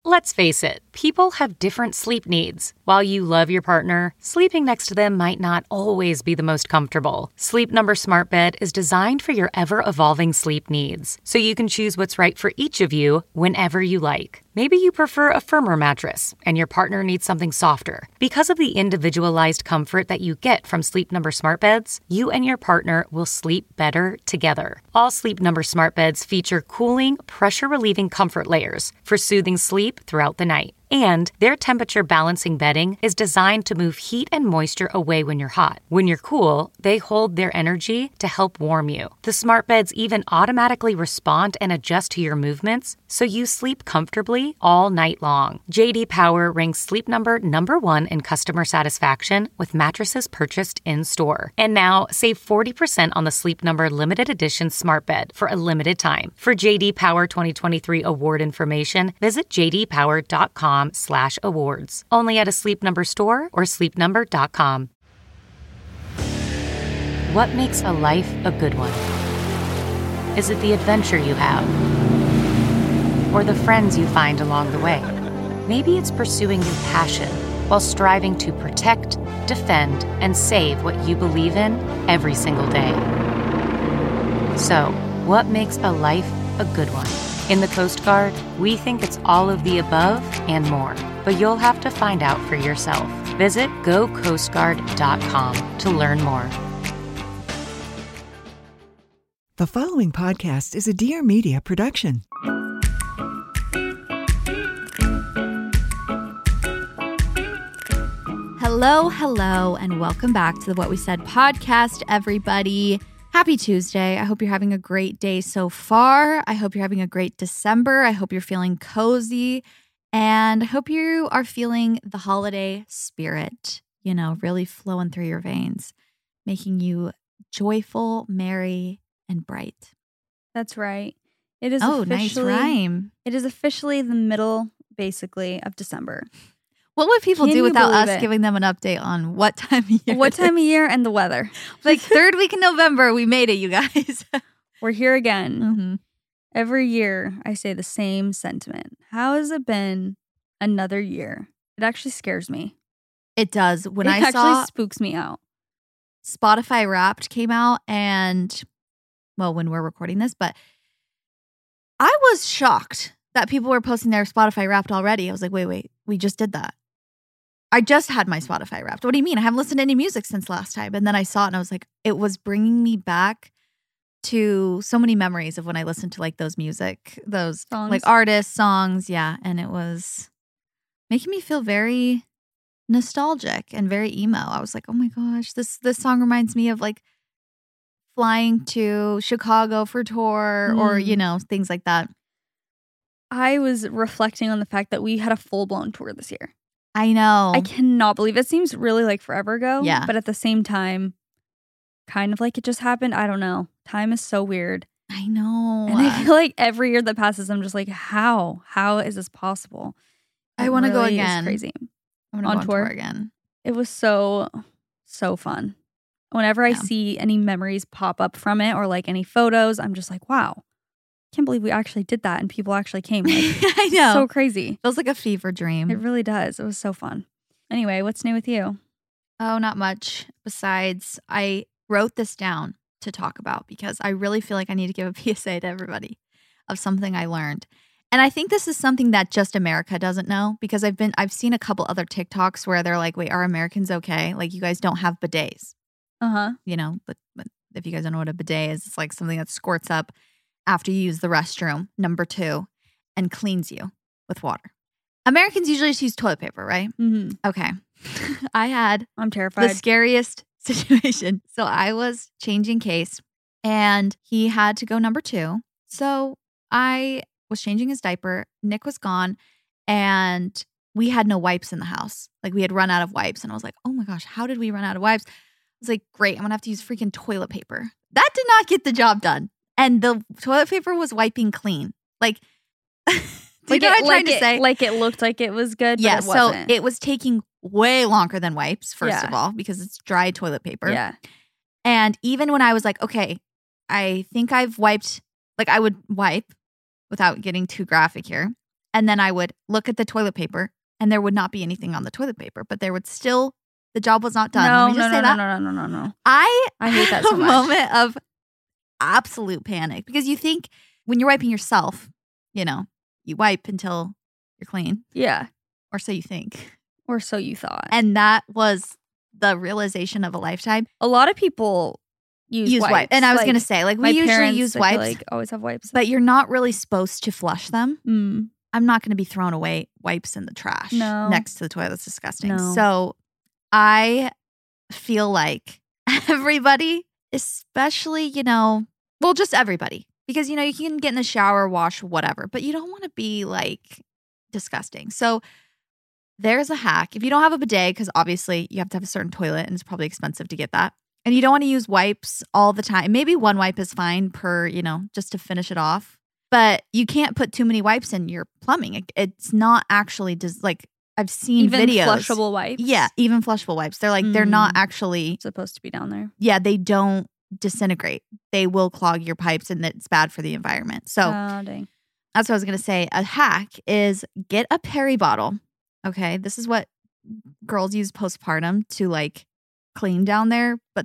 Let's face it, people have different sleep needs. While you love your partner, sleeping next to them might not always be the most comfortable. Sleep Number Smart Bed is designed for your ever-evolving sleep needs, so you can choose what's right for each of you whenever you like. Maybe you prefer a firmer mattress and your partner needs something softer. Because of the individualized comfort that you get from Sleep Number Smart Beds, you and your partner will sleep better together. All Sleep Number Smart Beds feature cooling, pressure-relieving comfort layers for soothing sleep throughout the night. And their temperature balancing bedding is designed to move heat and moisture away when you're hot. When you're cool, they hold their energy to help warm you. The smart beds even automatically respond and adjust to your movements, so you sleep comfortably all night long. JD Power ranks Sleep Number #1 in customer satisfaction with mattresses purchased in-store. And now, save 40% on the Sleep Number limited edition smart bed for a limited time. For JD Power 2023 award information, visit jdpower.com/awards. Only at a Sleep Number store or sleepnumber.com. What makes a life a good one? Is it the adventure you have? Or the friends you find along the way? Maybe it's pursuing your passion while striving to protect, defend, and save what you believe in every single day. So, what makes a life a good one? In the Coast Guard, we think it's all of the above and more, but you'll have to find out for yourself. Visit gocoastguard.com to learn more. The following podcast is a Dear Media production. Hello, and welcome back to the What We Said podcast, everybody. Happy Tuesday. I hope you're having a great day so far. I hope you're having a great December. I hope you're feeling cozy. And I hope you are feeling the holiday spirit, really flowing through your veins, making you joyful, merry, and bright. That's right. It is nice rhyme. It is officially the middle, basically, of December. What would people do without us giving them an update on what time of year? What time of year and the weather. Like third week in November, we made it, you guys. We're here again. Mm-hmm. Every year, I say the same sentiment. How has it been another year? It actually scares me. It does. When it actually spooks me out. Spotify Wrapped came out and, well, when we're recording this, but I was shocked that people were posting their Spotify Wrapped already. I was like, wait, we just did that. I just had my Spotify Wrapped. What do you mean? I haven't listened to any music since last time. And then I saw it and I was like, it was bringing me back to so many memories of when I listened to like those music, those songs. Like artists, songs. Yeah. And it was making me feel very nostalgic and very emo. I was like, oh my gosh, this song reminds me of like flying to Chicago for tour or, things like that. I was reflecting on the fact that we had a full-blown tour this year. I know. I cannot believe it. Seems really like forever ago. Yeah. But at the same time, kind of like it just happened. I don't know. Time is so weird. I know. And I feel like every year that passes, I'm just like, how? How is this possible? I want to go again. It's crazy. I want to go on tour again. It was so fun. Whenever I see any memories pop up from it or like any photos, I'm just like, wow. Can't believe we actually did that and people actually came. Like, I know. So crazy. Feels like a fever dream. It really does. It was so fun. Anyway, what's new with you? Oh, not much. Besides, I wrote this down to talk about because I really feel like I need to give a PSA to everybody of something I learned. And I think this is something that just America doesn't know because I've seen a couple other TikToks where they're like, wait, are Americans okay? Like you guys don't have bidets. Uh-huh. But if you guys don't know what a bidet is, it's like something that squirts up after you use the restroom, number 2, and cleans you with water. Americans usually just use toilet paper, right? Mm-hmm. Okay. I'm terrified. The scariest situation. So I was changing case and he had to go number 2. So I was changing his diaper. Nick was gone and we had no wipes in the house. Like we had run out of wipes. And I was like, oh my gosh, how did we run out of wipes? I was like, great, I'm going to have to use freaking toilet paper. That did not get the job done. And the toilet paper was wiping clean. Like, do you know what I'm trying to say? Like it looked like it was good, yeah, but it wasn't. So it was taking way longer than wipes, first of all, because it's dry toilet paper. Yeah. And even when I was like, okay, I think I've wiped, like I would wipe without getting too graphic here. And then I would look at the toilet paper and there would not be anything on the toilet paper, but there would still, the job was not done. No, Let me just say that. No. I hate that so had a much. moment of absolute panic because you think when you're wiping yourself, you know, you wipe until you're clean, Yeah. or so you think. Or so you thought. And that was the realization of a lifetime. A lot of people use wipes. And I was going to say, like, my we usually parents, use I wipes, feel like, always have wipes. but you're not really supposed to flush them. Mm. I'm not going to be throwing away wipes in the trash No. next to the toilet. That's disgusting. No. So I feel like everybody, especially, you know, well, just everybody, because, you know, you can get in the shower, wash, whatever, but you don't want to be like disgusting. So there's a hack. If you don't have a bidet, because obviously you have to have a certain toilet and it's probably expensive to get that. And you don't want to use wipes all the time. Maybe one wipe is fine per, you know, just to finish it off. But you can't put too many wipes in your plumbing. It's not actually just like I've seen Even videos. flushable wipes? Yeah, even flushable wipes. They're like, they're not actually, Supposed to be down there. yeah, they don't disintegrate. They will clog your pipes and it's bad for the environment. So Oh, dang. that's what I was going to say. A hack is get a peri bottle. Okay. This is what girls use postpartum to like clean down there, but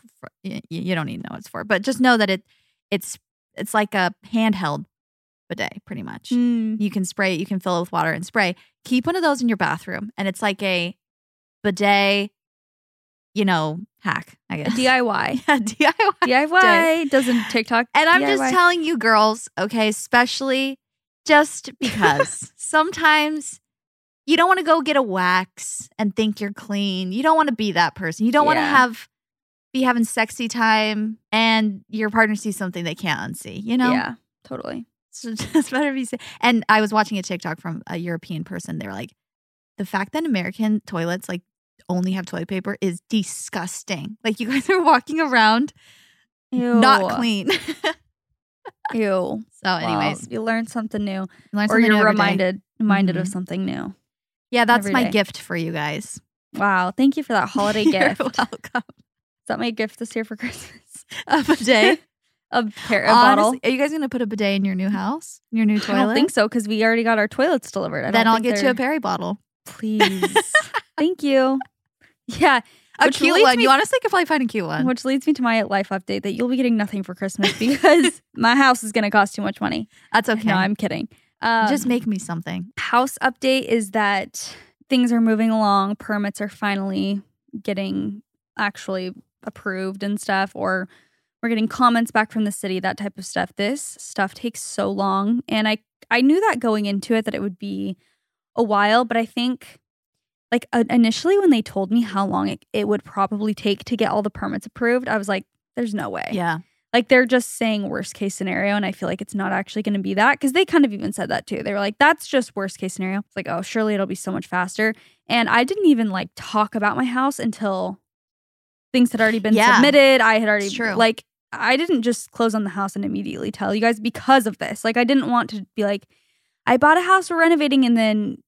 you don't even know what it's for. But just know that it's like a handheld bidet, pretty much. You can spray it, you can fill it with water and spray. Keep one of those in your bathroom, and it's like a bidet, you know, hack, I guess. DIY. Yeah, DIY. DIY doesn't TikTok. And I'm DIY. just telling you, girls, okay, especially just because sometimes you don't want to go get a wax and think you're clean. You don't want to be that person. You don't want to be having sexy time and your partner sees something they can't unsee, you know? Yeah, totally. So just better be safe. And I was watching a TikTok from a European person. They were like, the fact that American toilets like only have toilet paper is disgusting. Like you guys are walking around not clean. Ew. So anyways, Well, you learned something new. learn Or something you're new every day. reminded of Mhm. something new. Yeah, that's every my day. gift for you guys. Wow. Thank you for that holiday You're gift. welcome. Is that my gift this year for Christmas? A bidet. a bottle? Honestly, are you guys going to put a bidet in your new house? In your new toilet? I don't think so because we already got our toilets delivered. Then I'll get you a peri bottle. Please. Thank you. Yeah. A Which cute leads one. me- You honestly could probably find a cute one. Which leads me to my life update that you'll be getting nothing for Christmas because my house is going to cost too much money. That's okay. No, I'm kidding. Just make me something. House update is that things are moving along. Permits are finally getting actually approved and stuff, or we're getting comments back from the city, that type of stuff. This stuff takes so long. And I knew that going into it that it would be a while, but I think like initially when they told me how long it would probably take to get all the permits approved, I was like, there's no way. Yeah. Like they're just saying worst case scenario. And I feel like it's not actually going to be that because they kind of even said that too. They were like, that's just worst case scenario. It's like, oh, surely it'll be so much faster. And I didn't even like talk about my house until things had already been submitted. I had already like, I didn't just close on the house and immediately tell you guys because of this. Like I didn't want to be like, I bought a house, we're renovating and then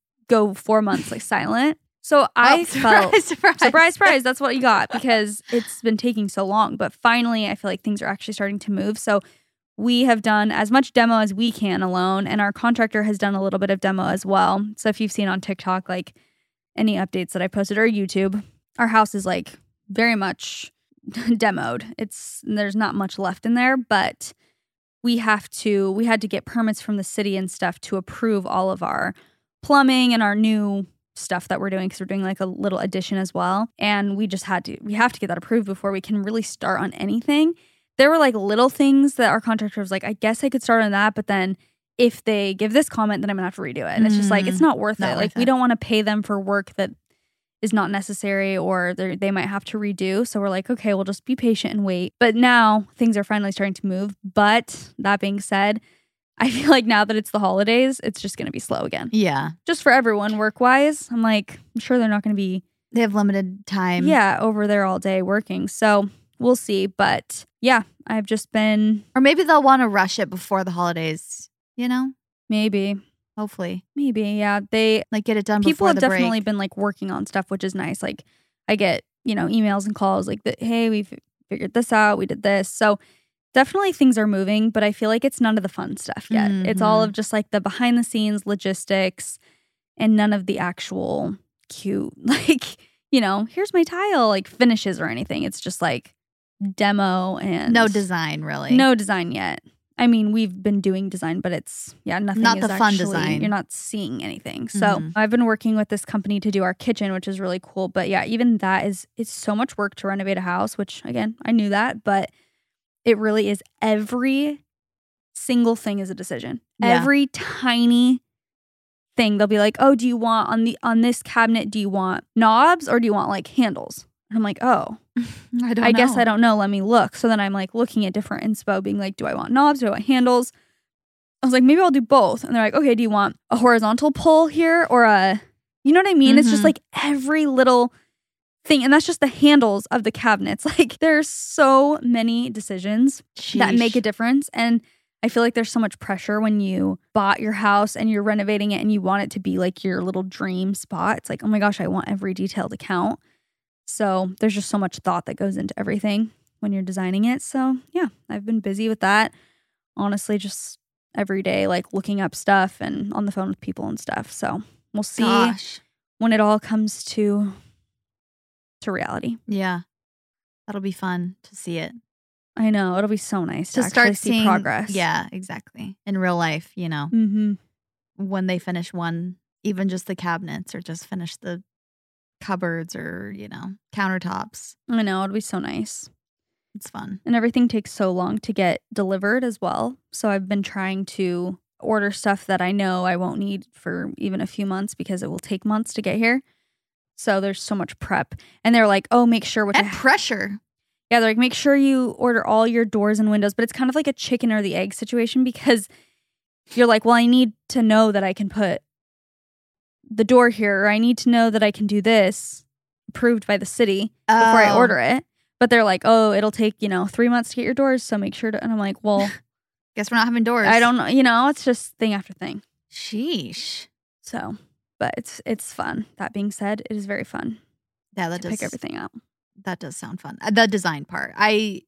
go 4 months like silent. So I felt surprise. That's what you got because it's been taking so long. But finally, I feel like things are actually starting to move. So we have done as much demo as we can alone. And our contractor has done a little bit of demo as well. So if you've seen on TikTok, like any updates that I posted or YouTube, our house is like very much demoed. There's not much left in there, but we had to get permits from the city and stuff to approve all of our plumbing and our new stuff that we're doing because we're doing like a little addition as well. And we have to get that approved before we can really start on anything. There were like little things that our contractor was like, I guess I could start on that, but then if they give this comment, then I'm gonna have to redo it. And it's just like, it's not worth it. Like we don't want to pay them for work that is not necessary or they might have to redo. So we're like, okay, we'll just be patient and wait. But now things are finally starting to move. But that being said, I feel like now that it's the holidays, it's just going to be slow again. Yeah. Just for everyone work-wise. I'm like, I'm sure they're not going to be... They have limited time. Yeah, over there all day working. So we'll see. But yeah, I've just been... Or maybe they'll want to rush it before the holidays, you know? Maybe. Hopefully. Maybe, yeah. They... Like get it done people before have the definitely break. been like working on stuff, which is nice. Like I get, emails and calls like, hey, we've figured this out. We did this. So definitely things are moving, but I feel like it's none of the fun stuff yet. It's all of just like the behind the scenes logistics and none of the actual cute, like, here's my tile, like finishes or anything. It's just like demo and no design, really. No design yet. I mean, we've been doing design, but it's, nothing. Not is the fun actually, design. You're not seeing anything. So I've been working with this company to do our kitchen, which is really cool. But yeah, even that it's so much work to renovate a house, which again, I knew that, but it really is. Every single thing is a decision. Yeah. Every tiny thing, they'll be like, oh, do you want on this cabinet, do you want knobs or do you want like handles? And I'm like, oh. I guess I don't know. Let me look. So then I'm like looking at different inspo, being like, do I want knobs? Do I want handles? I was like, maybe I'll do both. And they're like, okay, do you want a horizontal pull here or you know what I mean? It's just like every little thing. And that's just the handles of the cabinets. Like there's so many decisions that make a difference. And I feel like there's so much pressure when you bought your house and you're renovating it and you want it to be like your little dream spot. It's like, oh my gosh, I want every detail to count. So there's just so much thought that goes into everything when you're designing it. So yeah, I've been busy with that. Honestly, just every day, like looking up stuff and on the phone with people and stuff. So we'll see when it all comes to reality. Yeah. That'll be fun to see it. I know. It'll be so nice to start actually see progress. Yeah, exactly. In real life, when they finish one, even just the cabinets or just finish the cupboards or, countertops. I know. It'll be so nice. It's fun. And everything takes so long to get delivered as well. So I've been trying to order stuff that I know I won't need for even a few months because it will take months to get here. So there's so much prep. And they're like, oh, make sure pressure. Yeah, they're like, make sure you order all your doors and windows. But it's kind of like a chicken or the egg situation because you're like, well, I need to know that I can put the door here, or I need to know that I can do this approved by the city before I order it. But they're like, oh, it'll take, 3 months to get your doors. So make sure to, and I'm like, well, guess we're not having doors. I don't know. It's just thing after thing. Sheesh. So, but it's fun. That being said, it is very fun. Yeah, that to pick everything out. That does sound fun. The design part. I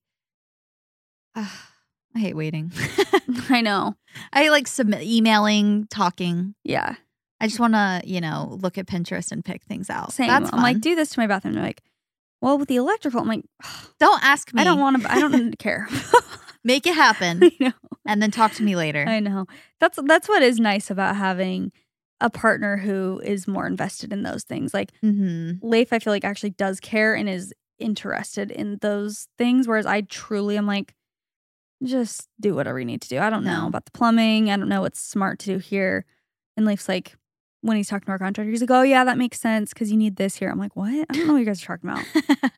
hate waiting. I know. I like emailing, talking. Yeah. I just want to, look at Pinterest and pick things out. Same. That's fun. I'm like, do this to my bathroom. They're like, well, with the electrical, I'm like, don't ask me. I don't care. Make it happen. I know. And then talk to me later. I know. That's what is nice about having a partner who is more invested in those things. Like Leif, I feel like actually does care and is interested in those things. Whereas I truly am like, just do whatever you need to do. I don't know about the plumbing. I don't know what's smart to do here. And Leif's like, when he's talking to our contractor, he's like, oh yeah, that makes sense because you need this here. I'm like, what? I don't know what you guys are talking about.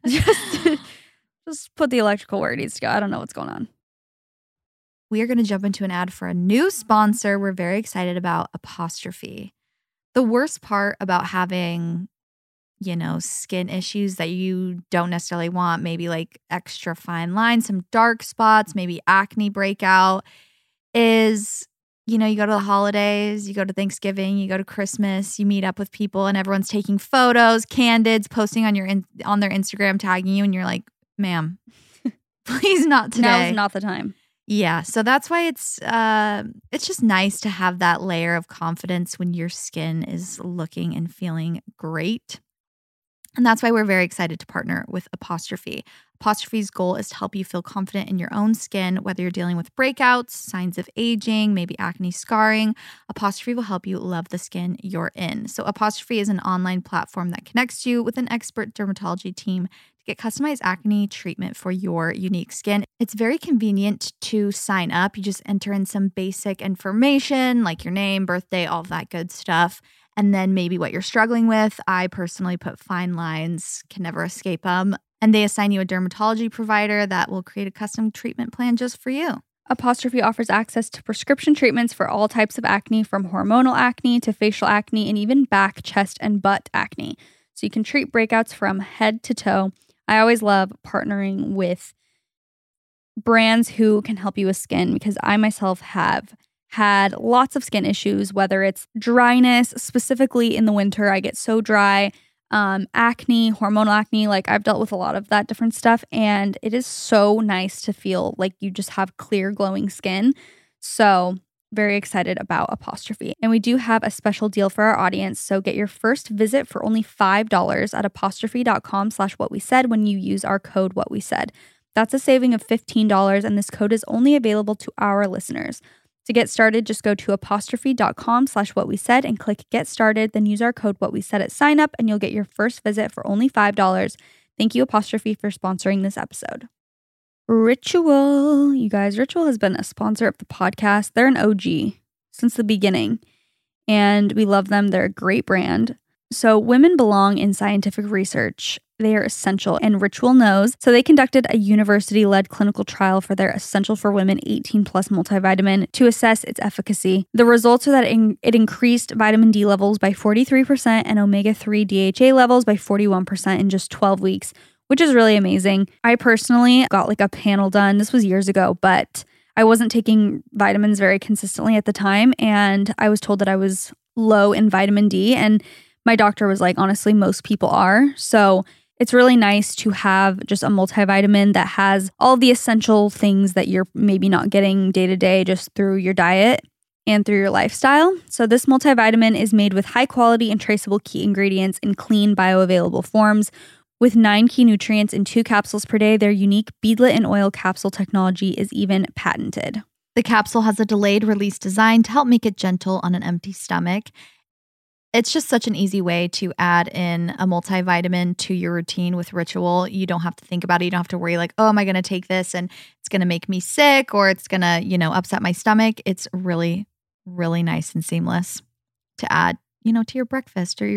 just put the electrical where it needs to go. I don't know what's going on. We are going to jump into an ad for a new sponsor we're very excited about, Apostrophe. The worst part about having, skin issues that you don't necessarily want, maybe like extra fine lines, some dark spots, maybe acne breakout, is, you go to the holidays, you go to Thanksgiving, you go to Christmas, you meet up with people and everyone's taking photos, candids, posting on on their Instagram, tagging you, and you're like, ma'am, please not today. Now's not the time. Yeah, so that's why it's just nice to have that layer of confidence when your skin is looking and feeling great. And that's why we're very excited to partner with Apostrophe. Apostrophe's goal is to help you feel confident in your own skin, whether you're dealing with breakouts, signs of aging, maybe acne scarring. Apostrophe will help you love the skin you're in. So Apostrophe is an online platform that connects you with an expert dermatology team to get customized acne treatment for your unique skin. It's very convenient to sign up. You just enter in some basic information like your name, birthday, all of that good stuff. And then maybe what you're struggling with. I personally put fine lines, can never escape them. And they assign you a dermatology provider that will create a custom treatment plan just for you. Apostrophe offers access to prescription treatments for all types of acne, from hormonal acne to facial acne and even back, chest, and butt acne. So you can treat breakouts from head to toe. I always love partnering with brands who can help you with skin because I myself have had lots of skin issues, whether it's dryness, specifically in the winter. I get so dry. acne, hormonal acne. Like I've dealt with a lot of that different stuff, and it is so nice to feel like you just have clear, glowing skin. So very excited about Apostrophe. And we do have a special deal for our audience. So get your first visit for only $5 at apostrophe.com/whatwesaid when you use our code whatwesaid. That's a saving of $15, and this code is only available to our listeners. To get started, just go to apostrophe.com/whatwesaid and click get started, then use our code whatwesaid at sign up and you'll get your first visit for only $5. Thank you, Apostrophe, for sponsoring this episode. Ritual. You guys, Ritual has been a sponsor of the podcast. They're an OG since the beginning, and we love them. They're a great brand. So women belong in scientific research. They are essential, and Ritual knows. So they conducted a university-led clinical trial for their Essential for Women 18 Plus multivitamin to assess its efficacy. The results are that it increased vitamin D levels by 43% and omega-3 DHA levels by 41% in just 12 weeks, which is really amazing. I personally got like a panel done. This was years ago, but I wasn't taking vitamins very consistently at the time, and I was told that I was low in vitamin D, and my doctor was like, honestly, most people are. So it's really nice to have just a multivitamin that has all the essential things that you're maybe not getting day to day just through your diet and through your lifestyle. So this multivitamin is made with high quality and traceable key ingredients in clean bioavailable forms. With 9 key nutrients in 2 capsules per day, their unique beadlet and oil capsule technology is even patented. The capsule has a delayed release design to help make it gentle on an empty stomach. It's just such an easy way to add in a multivitamin to your routine with Ritual. You don't have to think about it. You don't have to worry like, oh, am I going to take this and it's going to make me sick or it's going to, upset my stomach. It's really, really nice and seamless to add, to your breakfast or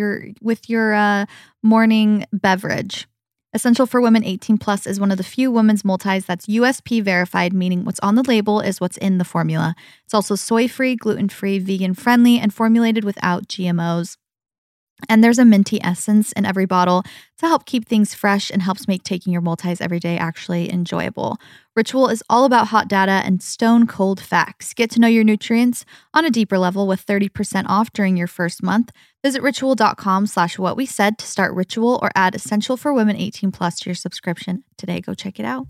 your morning beverage. Essential for Women 18 Plus is one of the few women's multis that's USP verified, meaning what's on the label is what's in the formula. It's also soy-free, gluten-free, vegan-friendly, and formulated without GMOs. And there's a minty essence in every bottle to help keep things fresh and helps make taking your multis every day actually enjoyable. Ritual is all about hot data and stone cold facts. Get to know your nutrients on a deeper level with 30% off during your first month. Visit ritual.com/whatwesaid to start Ritual or add Essential for Women 18 Plus to your subscription today. Go check it out.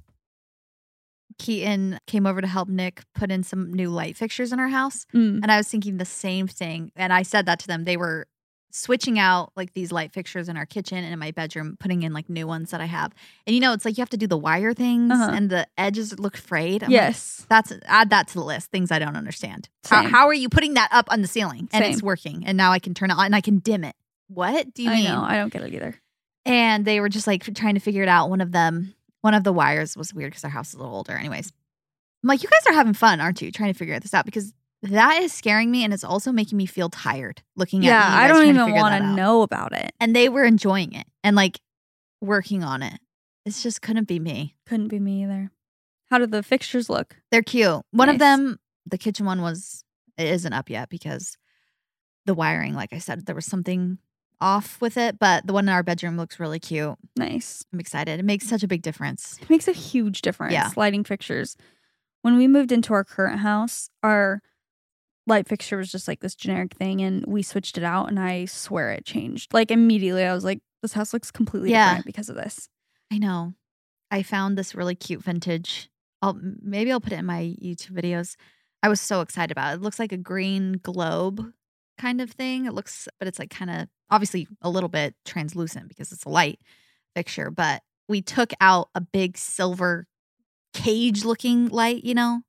Keaton came over to help Nick put in some new light fixtures in our house. And I was thinking the same thing. And I said that to them. They were switching out like these light fixtures in our kitchen and in my bedroom, putting in like new ones that I have. And it's like you have to do the wire things and the edges look frayed. I'm yes. Like, add that to the list. Things I don't understand. How are you putting that up on the ceiling? And it's working. And now I can turn it on and I can dim it. What do you mean? I know. I don't get it either. And they were just like trying to figure it out. One of the wires was weird because our house is a little older. Anyways, I'm like, you guys are having fun, aren't you? Trying to figure this out because that is scaring me and it's also making me feel tired looking at you guys I don't trying even to want to know about it. And they were enjoying it and like working on it. It's just couldn't be me. Couldn't be me either. How do the fixtures look? They're cute. One of them, the kitchen one it isn't up yet because the wiring, like I said, there was something off with it, but the one in our bedroom looks really cute. Nice. I'm excited. It makes such a big difference. It makes a huge difference. Yeah. Lighting fixtures. When we moved into our current house, our light fixture was just like this generic thing and we switched it out and I swear it changed. Like immediately I was like, this house looks completely different because of this. I know. I found this really cute vintage. Maybe I'll put it in my YouTube videos. I was so excited about it. It looks like a green globe kind of thing. But it's like kind of obviously a little bit translucent because it's a light fixture. But we took out a big silver cage looking light,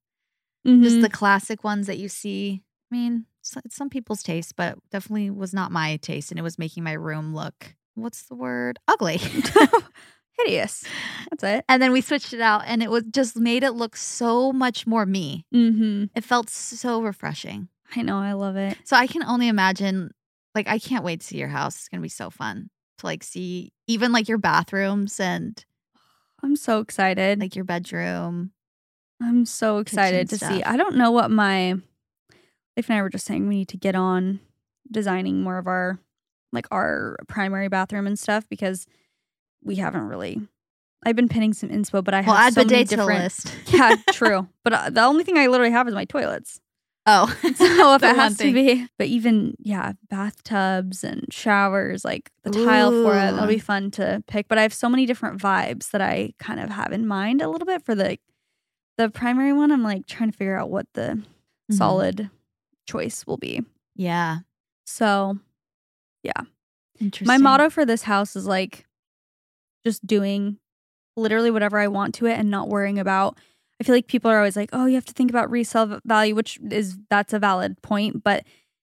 just the classic ones that you see. I mean, it's some people's taste, but definitely was not my taste. And it was making my room look, what's the word? Ugly. Hideous. That's it. And then we switched it out and it was just made it look so much more me. It felt so refreshing. I know. I love it. So I can only imagine, like, I can't wait to see your house. It's going to be so fun to like see even like your bathrooms and I'm so excited. Like your bedroom. I'm so excited to see. I don't know what my wife and I were just saying we need to get on designing more of our primary bathroom and stuff because we haven't really. I've been pinning some inspo, but I have add so many bidet to the list. Yeah, true. But the only thing I literally have is my toilets. Oh, So if The it one has to thing. be, but even, bathtubs and showers, like the tile for it, that'll Ooh. be fun to pick. But I have so many different vibes that I kind of have in mind a little bit for the primary one. I'm like trying to figure out what the solid choice will be. Yeah. So Interesting. my motto for this house is like just doing literally whatever I want to it and not worrying about. I feel like people are always like, oh, you have to think about resale value, that's a valid point, but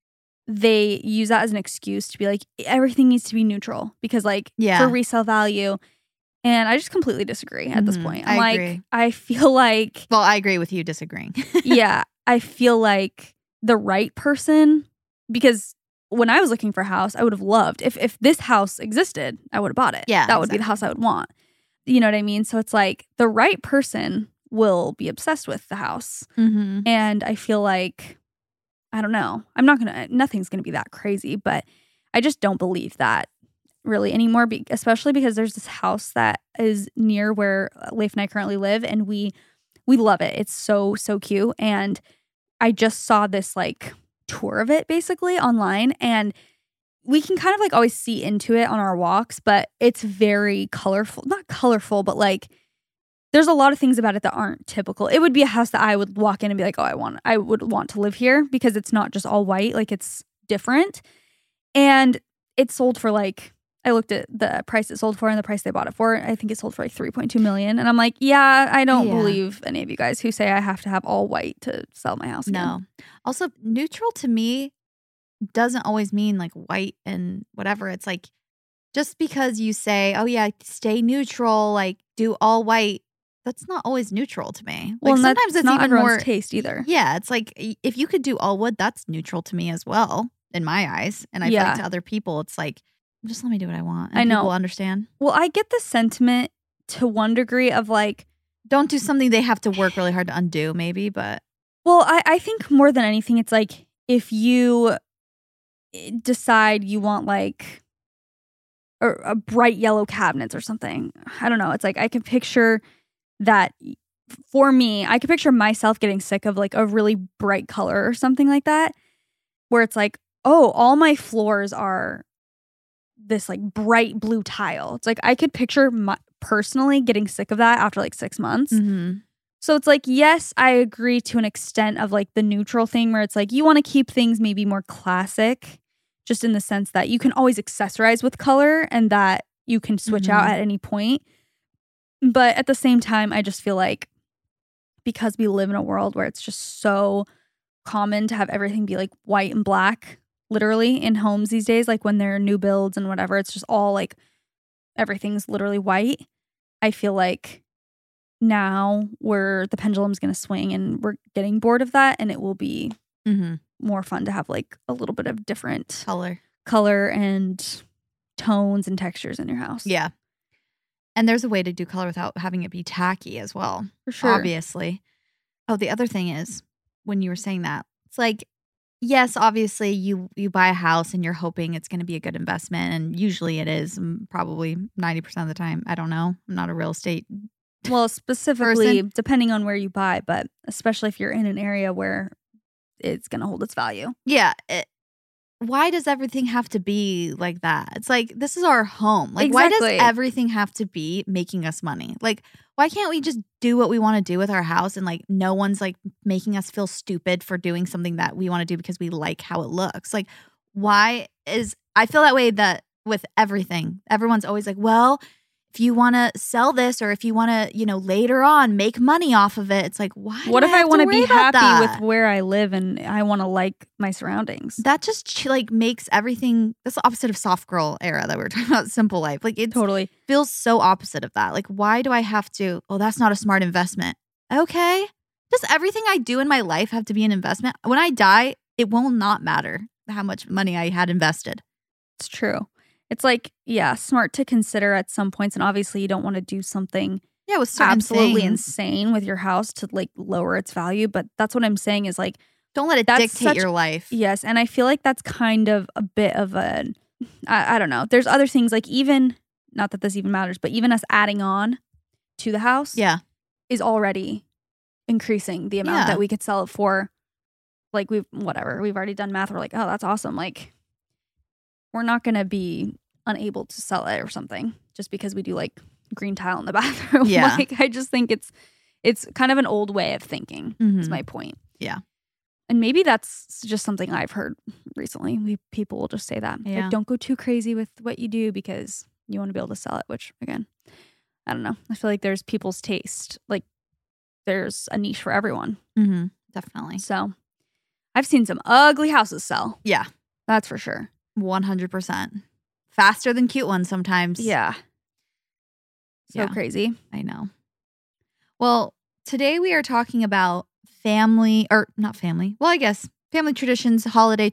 they use that as an excuse to be like, everything needs to be neutral because like for resale value. And I just completely disagree at this point. I'm I like, agree. I feel like, Well, I agree with you disagreeing. yeah, I feel like the right person, because when I was looking for a house, I would have loved, if this house existed, I would have bought it. Yeah, That would be the house I would want. You know what I mean? So it's like the right person will be obsessed with the house. Mm-hmm. And I feel like, I don't know, nothing's going to be that crazy, but I just don't believe that really anymore, especially because there's this house that is near where Leif and I currently live, and we love it. It's so, so cute. And I just saw this like tour of it basically online, and we can kind of like always see into it on our walks, but it's very colorful. Not colorful, but like there's a lot of things about it that aren't typical. It would be a house that I would walk in and be like, oh, I would want to live here because it's not just all white. Like it's different. And it sold for like, I looked at the price it sold for and the price they bought it for. I think it sold for like 3.2 million. And I'm like, yeah, I don't believe any of you guys who say I have to have all white to sell my house again. No. Also, neutral to me doesn't always mean like white and whatever. It's like just because you say, oh yeah, stay neutral, like do all white, that's not always neutral to me. Like Well, sometimes it's not even everyone's more taste either. Yeah, it's like if you could do all wood, that's neutral to me as well, in my eyes. And I feel like to other people, it's like, just let me do what I want. And I know. people understand. Well, I get the sentiment to one degree of like, don't do something they have to work really hard to undo, maybe, but. Well, I think more than anything, it's like if you decide you want like a bright yellow cabinets or something. I don't know. It's like I can picture that for me, I could picture myself getting sick of like a really bright color or something like that, where it's like, oh, all my floors are this like bright blue tile. It's like I could picture personally getting sick of that after like 6 months. Mm-hmm. So it's like, yes, I agree to an extent of like the neutral thing where it's like you want to keep things maybe more classic, just in the sense that you can always accessorize with color and that you can switch out at any point. But at the same time, I just feel like because we live in a world where it's just so common to have everything be like white and black, literally in homes these days, like when they're new builds and whatever, it's just all like everything's literally white. I feel like now the pendulum's going to swing and we're getting bored of that, and it will be more fun to have like a little bit of different color and tones and textures in your house. Yeah. And there's a way to do color without having it be tacky as well. For sure. Obviously. Oh, the other thing is, when you were saying that, it's like, yes, obviously you buy a house and you're hoping it's going to be a good investment. And usually it is, probably 90% of the time. I don't know. I'm not a real estate Well, specifically, depending on where you buy, but especially if you're in an area where it's going to hold its value. Yeah. Why does everything have to be like that? It's like, this is our home. Like, why does everything have to be making us money? Like, why can't we just do what we want to do with our house and like no one's like making us feel stupid for doing something that we want to do because we like how it looks? Like, I feel that way that with everything. Everyone's always like, well, if you want to sell this or if you want to, later on make money off of it, it's like, why? What if I want to be happy that? with where I live and I want to like my surroundings? That just like makes everything, that's the opposite of soft girl era that we were talking about, simple life. Like it totally feels so opposite of that. Like, why do I have to, oh, that's not a smart investment. Okay. Does everything I do in my life have to be an investment? When I die, it will not matter how much money I had invested. It's true. It's like, yeah, smart to consider at some points. And obviously you don't want to do something with absolutely insane with your house to like lower its value. But that's what I'm saying is like, don't let it dictate your life. Yes. And I feel like that's kind of a bit of I don't know. There's other things like even, not that this even matters, but even us adding on to the house is already increasing the amount that we could sell it for like we've already done math. We're like, oh, that's awesome. Like we're not going to be unable to sell it or something just because we do like green tile in the bathroom. Yeah. Like I just think it's kind of an old way of thinking is my point. Yeah. And maybe that's just something I've heard recently. People will just say that. Yeah. Like, don't go too crazy with what you do because you want to be able to sell it, which again, I don't know. I feel like there's people's taste. Like there's a niche for everyone. Mm-hmm. Definitely. So I've seen some ugly houses sell. Yeah. That's for sure. 100%. Faster than cute ones sometimes. Yeah. So Yeah. crazy. I know. Well, today we are talking about family traditions,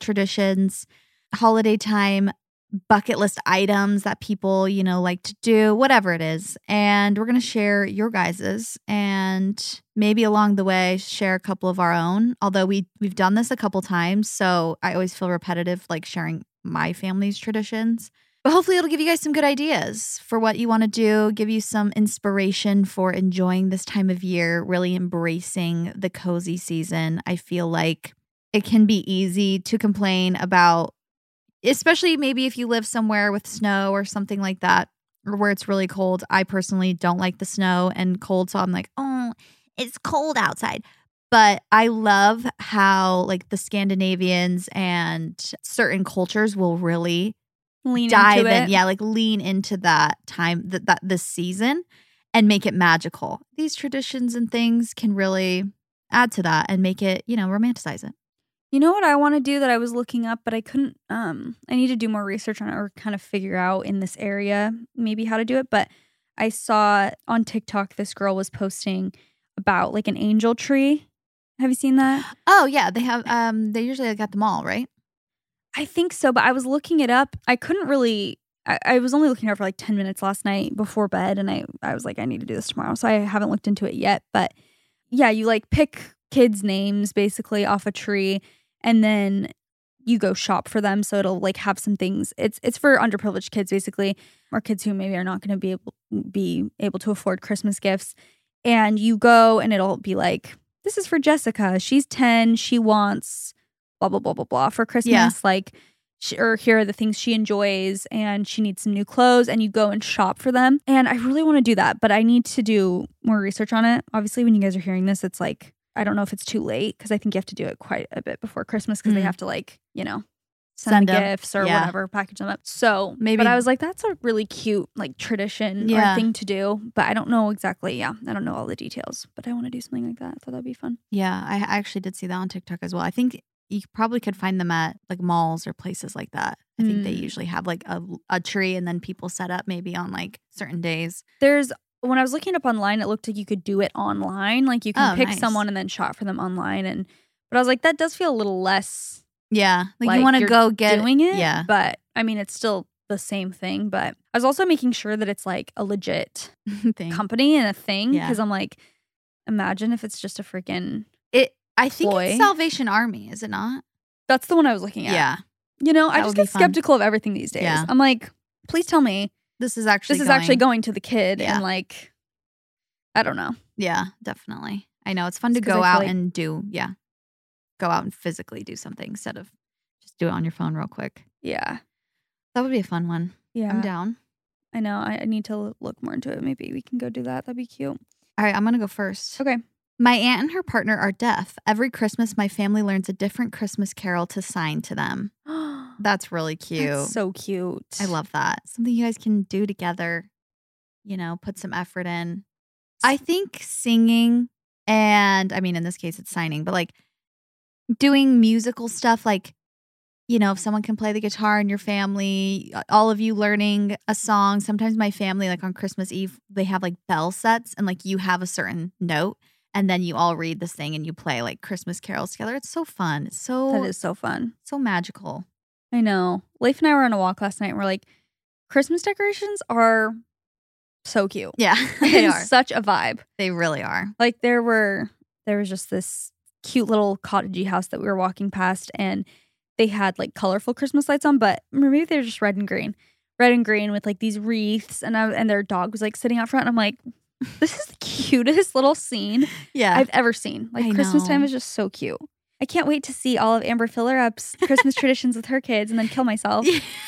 holiday time, bucket list items that people, like to do, whatever it is. And we're going to share your guys's and maybe along the way share a couple of our own. Although we've done this a couple times, so I always feel repetitive like sharing my family's traditions. But hopefully it'll give you guys some good ideas for what you want to do, give you some inspiration for enjoying this time of year, really embracing the cozy season. I feel like it can be easy to complain about, especially maybe if you live somewhere with snow or something like that, or where it's really cold. I personally don't like the snow and cold, so I'm like, oh, it's cold outside. But I love how like the Scandinavians and certain cultures will really dive in. Yeah, like lean into that time, that this season and make it magical. These traditions and things can really add to that and make it, romanticize it. You know what I want to do that I was looking up, but I couldn't, I need to do more research on it or kind of figure out in this area maybe how to do it. But I saw on TikTok, this girl was posting about like an angel tree. Have you seen that? Oh yeah, they have, they usually got them all, right? I think so, but I was looking it up. I couldn't really, I was only looking at it for like 10 minutes last night before bed. And I was like, I need to do this tomorrow. So I haven't looked into it yet. But yeah, you like pick kids' names basically off a tree and then you go shop for them. So it'll like have some things. It's for underprivileged kids basically, or kids who maybe are not going to be able to afford Christmas gifts. And you go and it'll be like, this is for Jessica. She's 10. She wants blah, blah, blah, blah, blah for Christmas. Yeah. Like, or here are the things she enjoys and she needs some new clothes and you go and shop for them. And I really want to do that, but I need to do more research on it. Obviously, when you guys are hearing this, it's like, I don't know if it's too late because I think you have to do it quite a bit before Christmas because they have to like, send the gifts or whatever, package them up. So maybe, but I was like, that's a really cute like tradition or thing to do. But I don't know exactly. Yeah, I don't know all the details, but I want to do something like that. I thought that'd be fun. Yeah, I actually did see that on TikTok as well. I think you probably could find them at like malls or places like that. I think they usually have like a tree and then people set up maybe on like certain days. When I was looking up online, it looked like you could do it online. Like you can pick someone and then shop for them online. But I was like, that does feel a little less. Yeah. Like you want to go get doing it. Yeah. But I mean, it's still the same thing. But I was also making sure that it's like a legit company and a thing. Because I'm like, imagine if it's just a freaking I think it's Salvation Army, is it not? That's the one I was looking at. Yeah. I just get skeptical of everything these days. Yeah. I'm like, please tell me this is actually going to the kid. Yeah. And like, I don't know. Yeah, definitely. I know. It's fun to go out and go out and physically do something instead of just do it on your phone real quick. Yeah. That would be a fun one. Yeah. I'm down. I know. I need to look more into it. Maybe we can go do that. That'd be cute. All right, I'm going to go first. Okay. My aunt and her partner are deaf. Every Christmas, my family learns a different Christmas carol to sign to them. That's really cute. That's so cute. I love that. Something you guys can do together, put some effort in. I think singing and, I mean, in this case, it's signing, but like doing musical stuff, like, if someone can play the guitar in your family, all of you learning a song. Sometimes my family, like on Christmas Eve, they have like bell sets and like you have a certain note. And then you all read this thing and you play like Christmas carols together. It's so fun. That is so fun. So magical. I know. Leif and I were on a walk last night and we're like, Christmas decorations are so cute. Yeah, they are. Such a vibe. They really are. Like there was just this cute little cottagey house that we were walking past and they had like colorful Christmas lights on, but maybe they're just red and green with like these wreaths and their dog was like sitting out front. And I'm like, this is the cutest little scene I've ever seen. Like Christmas time is just so cute. I can't wait to see all of Amber Filler-Up's Christmas traditions with her kids and then kill myself.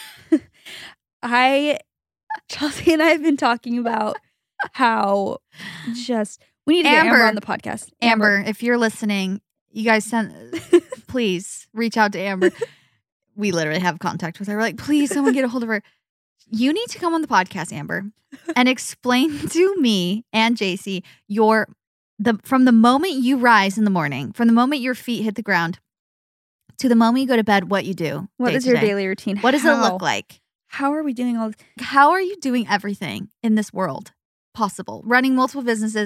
Chelsea and I have been talking about how we need to get Amber on the podcast. Amber, if you're listening, you guys please reach out to Amber. We literally have contact with her. We're like, please, someone get a hold of her. You need to come on the podcast, Amber, and explain to me and JC from the moment you rise in the morning, from the moment your feet hit the ground to the moment you go to bed, what you do. What is your daily routine? What does it look like? How are we doing all this? How are you doing everything in this world possible? Running multiple businesses.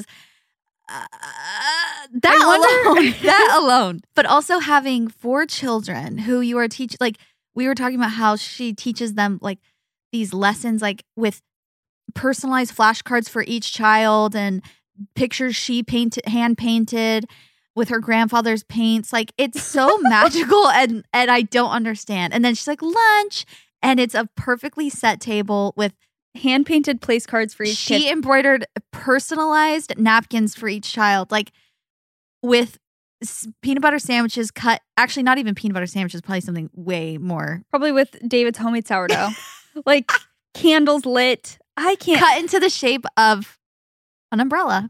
That alone. But also having 4 children who you are teaching. Like, we were talking about how she teaches them like these lessons, like with personalized flashcards for each child and pictures she hand painted with her grandfather's paints. Like, it's so magical and I don't understand. And then she's like, lunch, and it's a perfectly set table with hand painted place cards for each kid. She embroidered personalized napkins for each child, like with peanut butter sandwiches cut. Actually, not even peanut butter sandwiches, probably something way more. Probably with David's homemade sourdough. Like candles lit. I can't. Cut into the shape of an umbrella.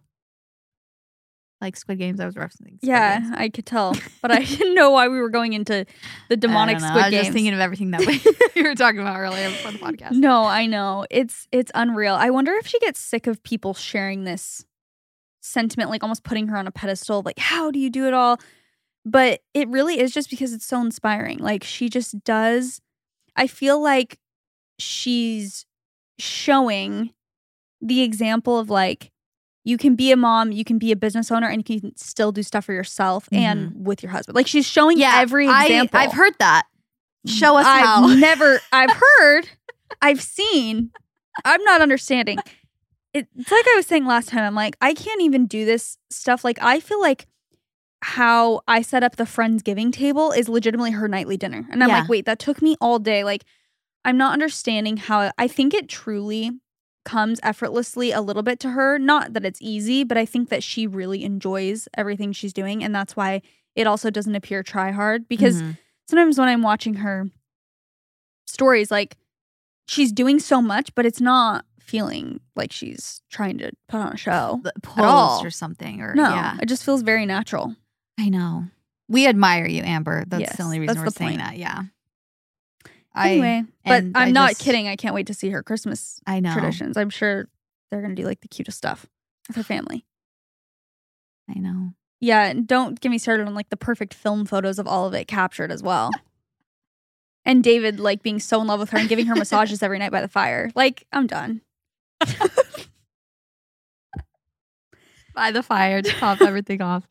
Like Squid Games, I was referencing. Games. I could tell. But I didn't know why we were going into the demonic Squid Games. I was just thinking of everything that we were talking about earlier before the podcast. No, I know. It's unreal. I wonder if she gets sick of people sharing this sentiment, like almost putting her on a pedestal. Like, how do you do it all? But it really is just because it's so inspiring. Like, she just does. I feel like she's showing the example of like, you can be a mom, you can be a business owner, and you can still do stuff for yourself and with your husband. Like, she's showing every example. I've heard that. Show us how. I've heard, I've seen, I'm not understanding. It's like I was saying last time, I'm like, I can't even do this stuff. Like, I feel like how I set up the Friendsgiving table is legitimately her nightly dinner. And I'm like, wait, that took me all day. Like, I'm not understanding how, I think it truly comes effortlessly a little bit to her. Not that it's easy, but I think that she really enjoys everything she's doing. And that's why it also doesn't appear try hard. Because sometimes when I'm watching her stories, like, she's doing so much, but it's not feeling like she's trying to put on a show at all. Or something. Or no, it just feels very natural. I know. We admire you, Amber. That's the only reason we're saying that. Yeah. Anyway, but I'm not kidding. I can't wait to see her Christmas traditions. I'm sure they're going to do like the cutest stuff with her family. I know. Yeah, and don't get me started on like the perfect film photos of all of it captured as well. And David like being so in love with her and giving her massages every night by the fire. Like, I'm done. By the fire, to top everything off.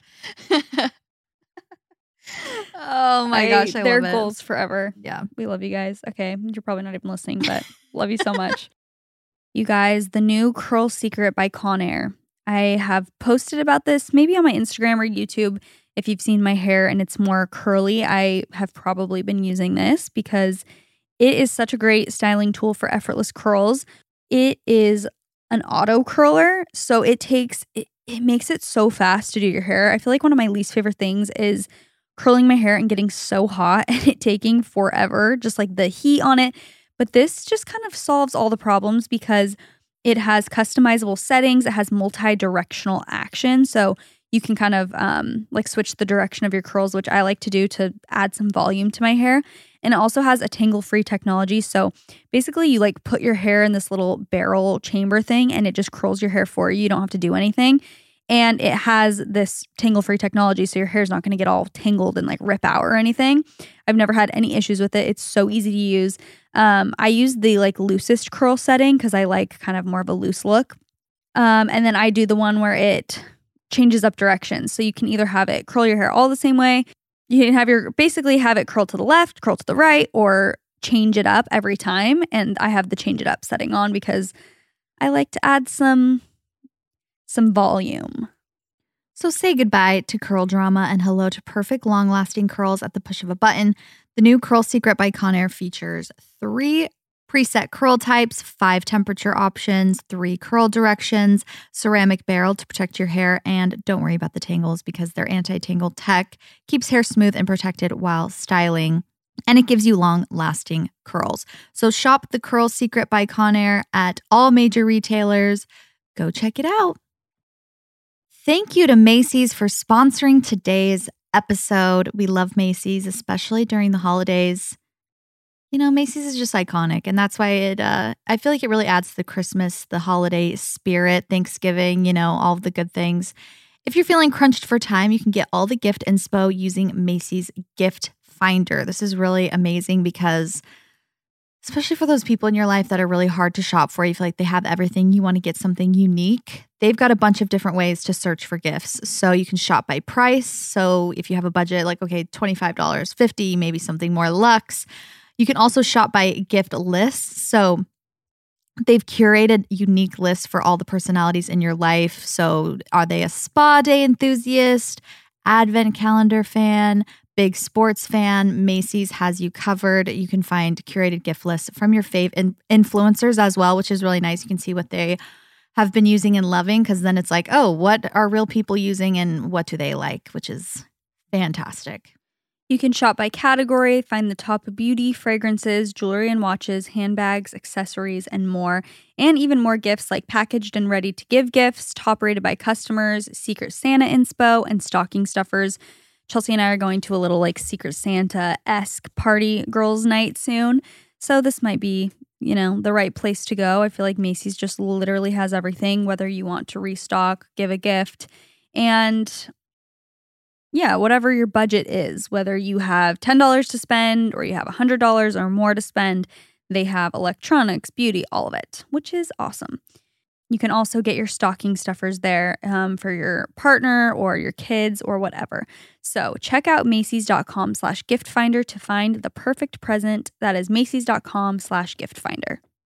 Oh my gosh, I love it. Their goals forever. Yeah. We love you guys. Okay, you're probably not even listening, but love you so much. You guys, the new Curl Secret by Conair. I have posted about this maybe on my Instagram or YouTube. If you've seen my hair and it's more curly, I have probably been using this because it is such a great styling tool for effortless curls. It is an auto curler, so it makes it so fast to do your hair. I feel like one of my least favorite things is curling my hair and getting so hot and it taking forever, just like the heat on it. But this just kind of solves all the problems because it has customizable settings. It has multi-directional action. So you can kind of like switch the direction of your curls, which I like to do to add some volume to my hair. And it also has a tangle-free technology. So basically you like put your hair in this little barrel chamber thing and it just curls your hair for you. You don't have to do anything. And it has this tangle-free technology, so your hair's not going to get all tangled and like rip out or anything. I've never had any issues with it. It's so easy to use. I use the like loosest curl setting because I like kind of more of a loose look. And then I do the one where it changes up directions. So you can either have it curl your hair all the same way. You can basically have it curl to the left, curl to the right, or change it up every time. And I have the change it up setting on because I like to add some volume. So say goodbye to curl drama and hello to perfect long-lasting curls at the push of a button. The new Curl Secret by Conair features 3 preset curl types, 5 temperature options, 3 curl directions, ceramic barrel to protect your hair, and don't worry about the tangles because their anti-tangle tech keeps hair smooth and protected while styling, and it gives you long-lasting curls. So shop the Curl Secret by Conair at all major retailers. Go check it out. Thank you to Macy's for sponsoring today's episode. We love Macy's, especially during the holidays. You know, Macy's is just iconic, and that's why I feel like it really adds to the Christmas, the holiday spirit, Thanksgiving, you know, all of the good things. If you're feeling crunched for time, you can get all the gift inspo using Macy's Gift Finder. This is really amazing because, especially for those people in your life that are really hard to shop for, you feel like they have everything, you want to get something unique. They've got a bunch of different ways to search for gifts. So you can shop by price. So if you have a budget, like, okay, $25, $50, maybe something more luxe. You can also shop by gift lists. So they've curated unique lists for all the personalities in your life. So are they a spa day enthusiast, advent calendar fan, big sports fan? Macy's has you covered. You can find curated gift lists from your fave influencers as well, which is really nice. You can see what they have been using and loving, because then it's like, oh, what are real people using and what do they like, which is fantastic. You can shop by category, find the top beauty, fragrances, jewelry and watches, handbags, accessories, and more. And even more gifts like packaged and ready to give gifts, top rated by customers, Secret Santa inspo, and stocking stuffers. Chelsea and I are going to a little like Secret Santa-esque party girls' night soon. So this might be, you know, the right place to go. I feel like Macy's just literally has everything, whether you want to restock, give a gift, and yeah, whatever your budget is, whether you have $10 to spend or you have $100 or more to spend, they have electronics, beauty, all of it, which is awesome. You can also get your stocking stuffers there for your partner or your kids or whatever. So check out Macys.com/giftfinder to find the perfect present. That is Macys.com/giftfinder.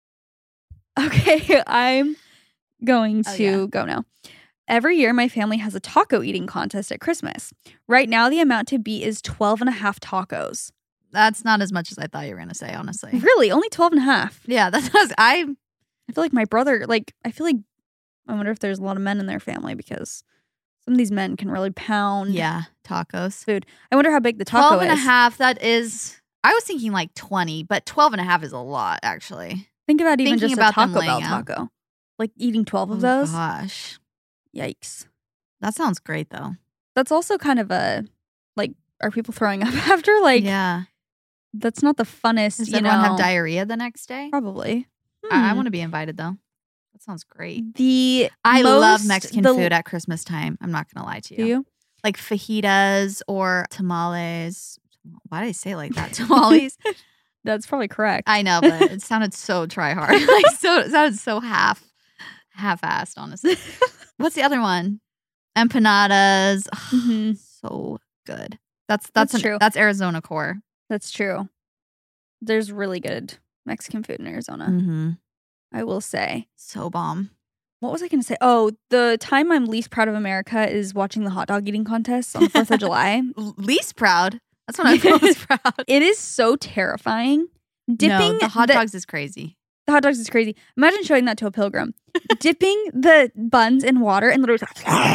Okay, I'm going to go now. Every year, my family has a taco eating contest at Christmas. Right now, the amount to beat is 12 and a half tacos. That's not as much as I thought you were going to say, honestly. Really? Only 12 and a half? Yeah, that's what I feel like my brother, I wonder if there's a lot of men in their family because some of these men can really pound. Yeah, tacos. Food. I wonder how big the taco 12 and a half, that is, I was thinking like 20, but 12 and a half is a lot, actually. Think about even Thinking just about a Taco them Bell laying out. taco. Like eating 12 of Oh, those. gosh. Yikes. That sounds great, though. That's also kind of are people throwing up after? Yeah. That's not the funnest, Does everyone have diarrhea the next day? Probably. I want to be invited, though. That sounds great. I love Mexican food at Christmas time. I'm not going to lie to you. Do you? Like fajitas or tamales. Why did I say it like that? Tamales? That's probably correct. I know, but it sounded so try hard. It sounded so half-assed, honestly. What's the other one? Empanadas. Mm-hmm. So good. That's true. That's Arizona core. That's true. There's really good Mexican food in Arizona. Mm-hmm. I will say. So bomb. What was I going to say? Oh, the time I'm least proud of America is watching the hot dog eating contest on the 4th of July. Least proud? That's when I'm most proud. It is so terrifying. Dipping the hot dogs is crazy. The hot dogs is crazy. Imagine showing that to a pilgrim. Dipping the buns in water and literally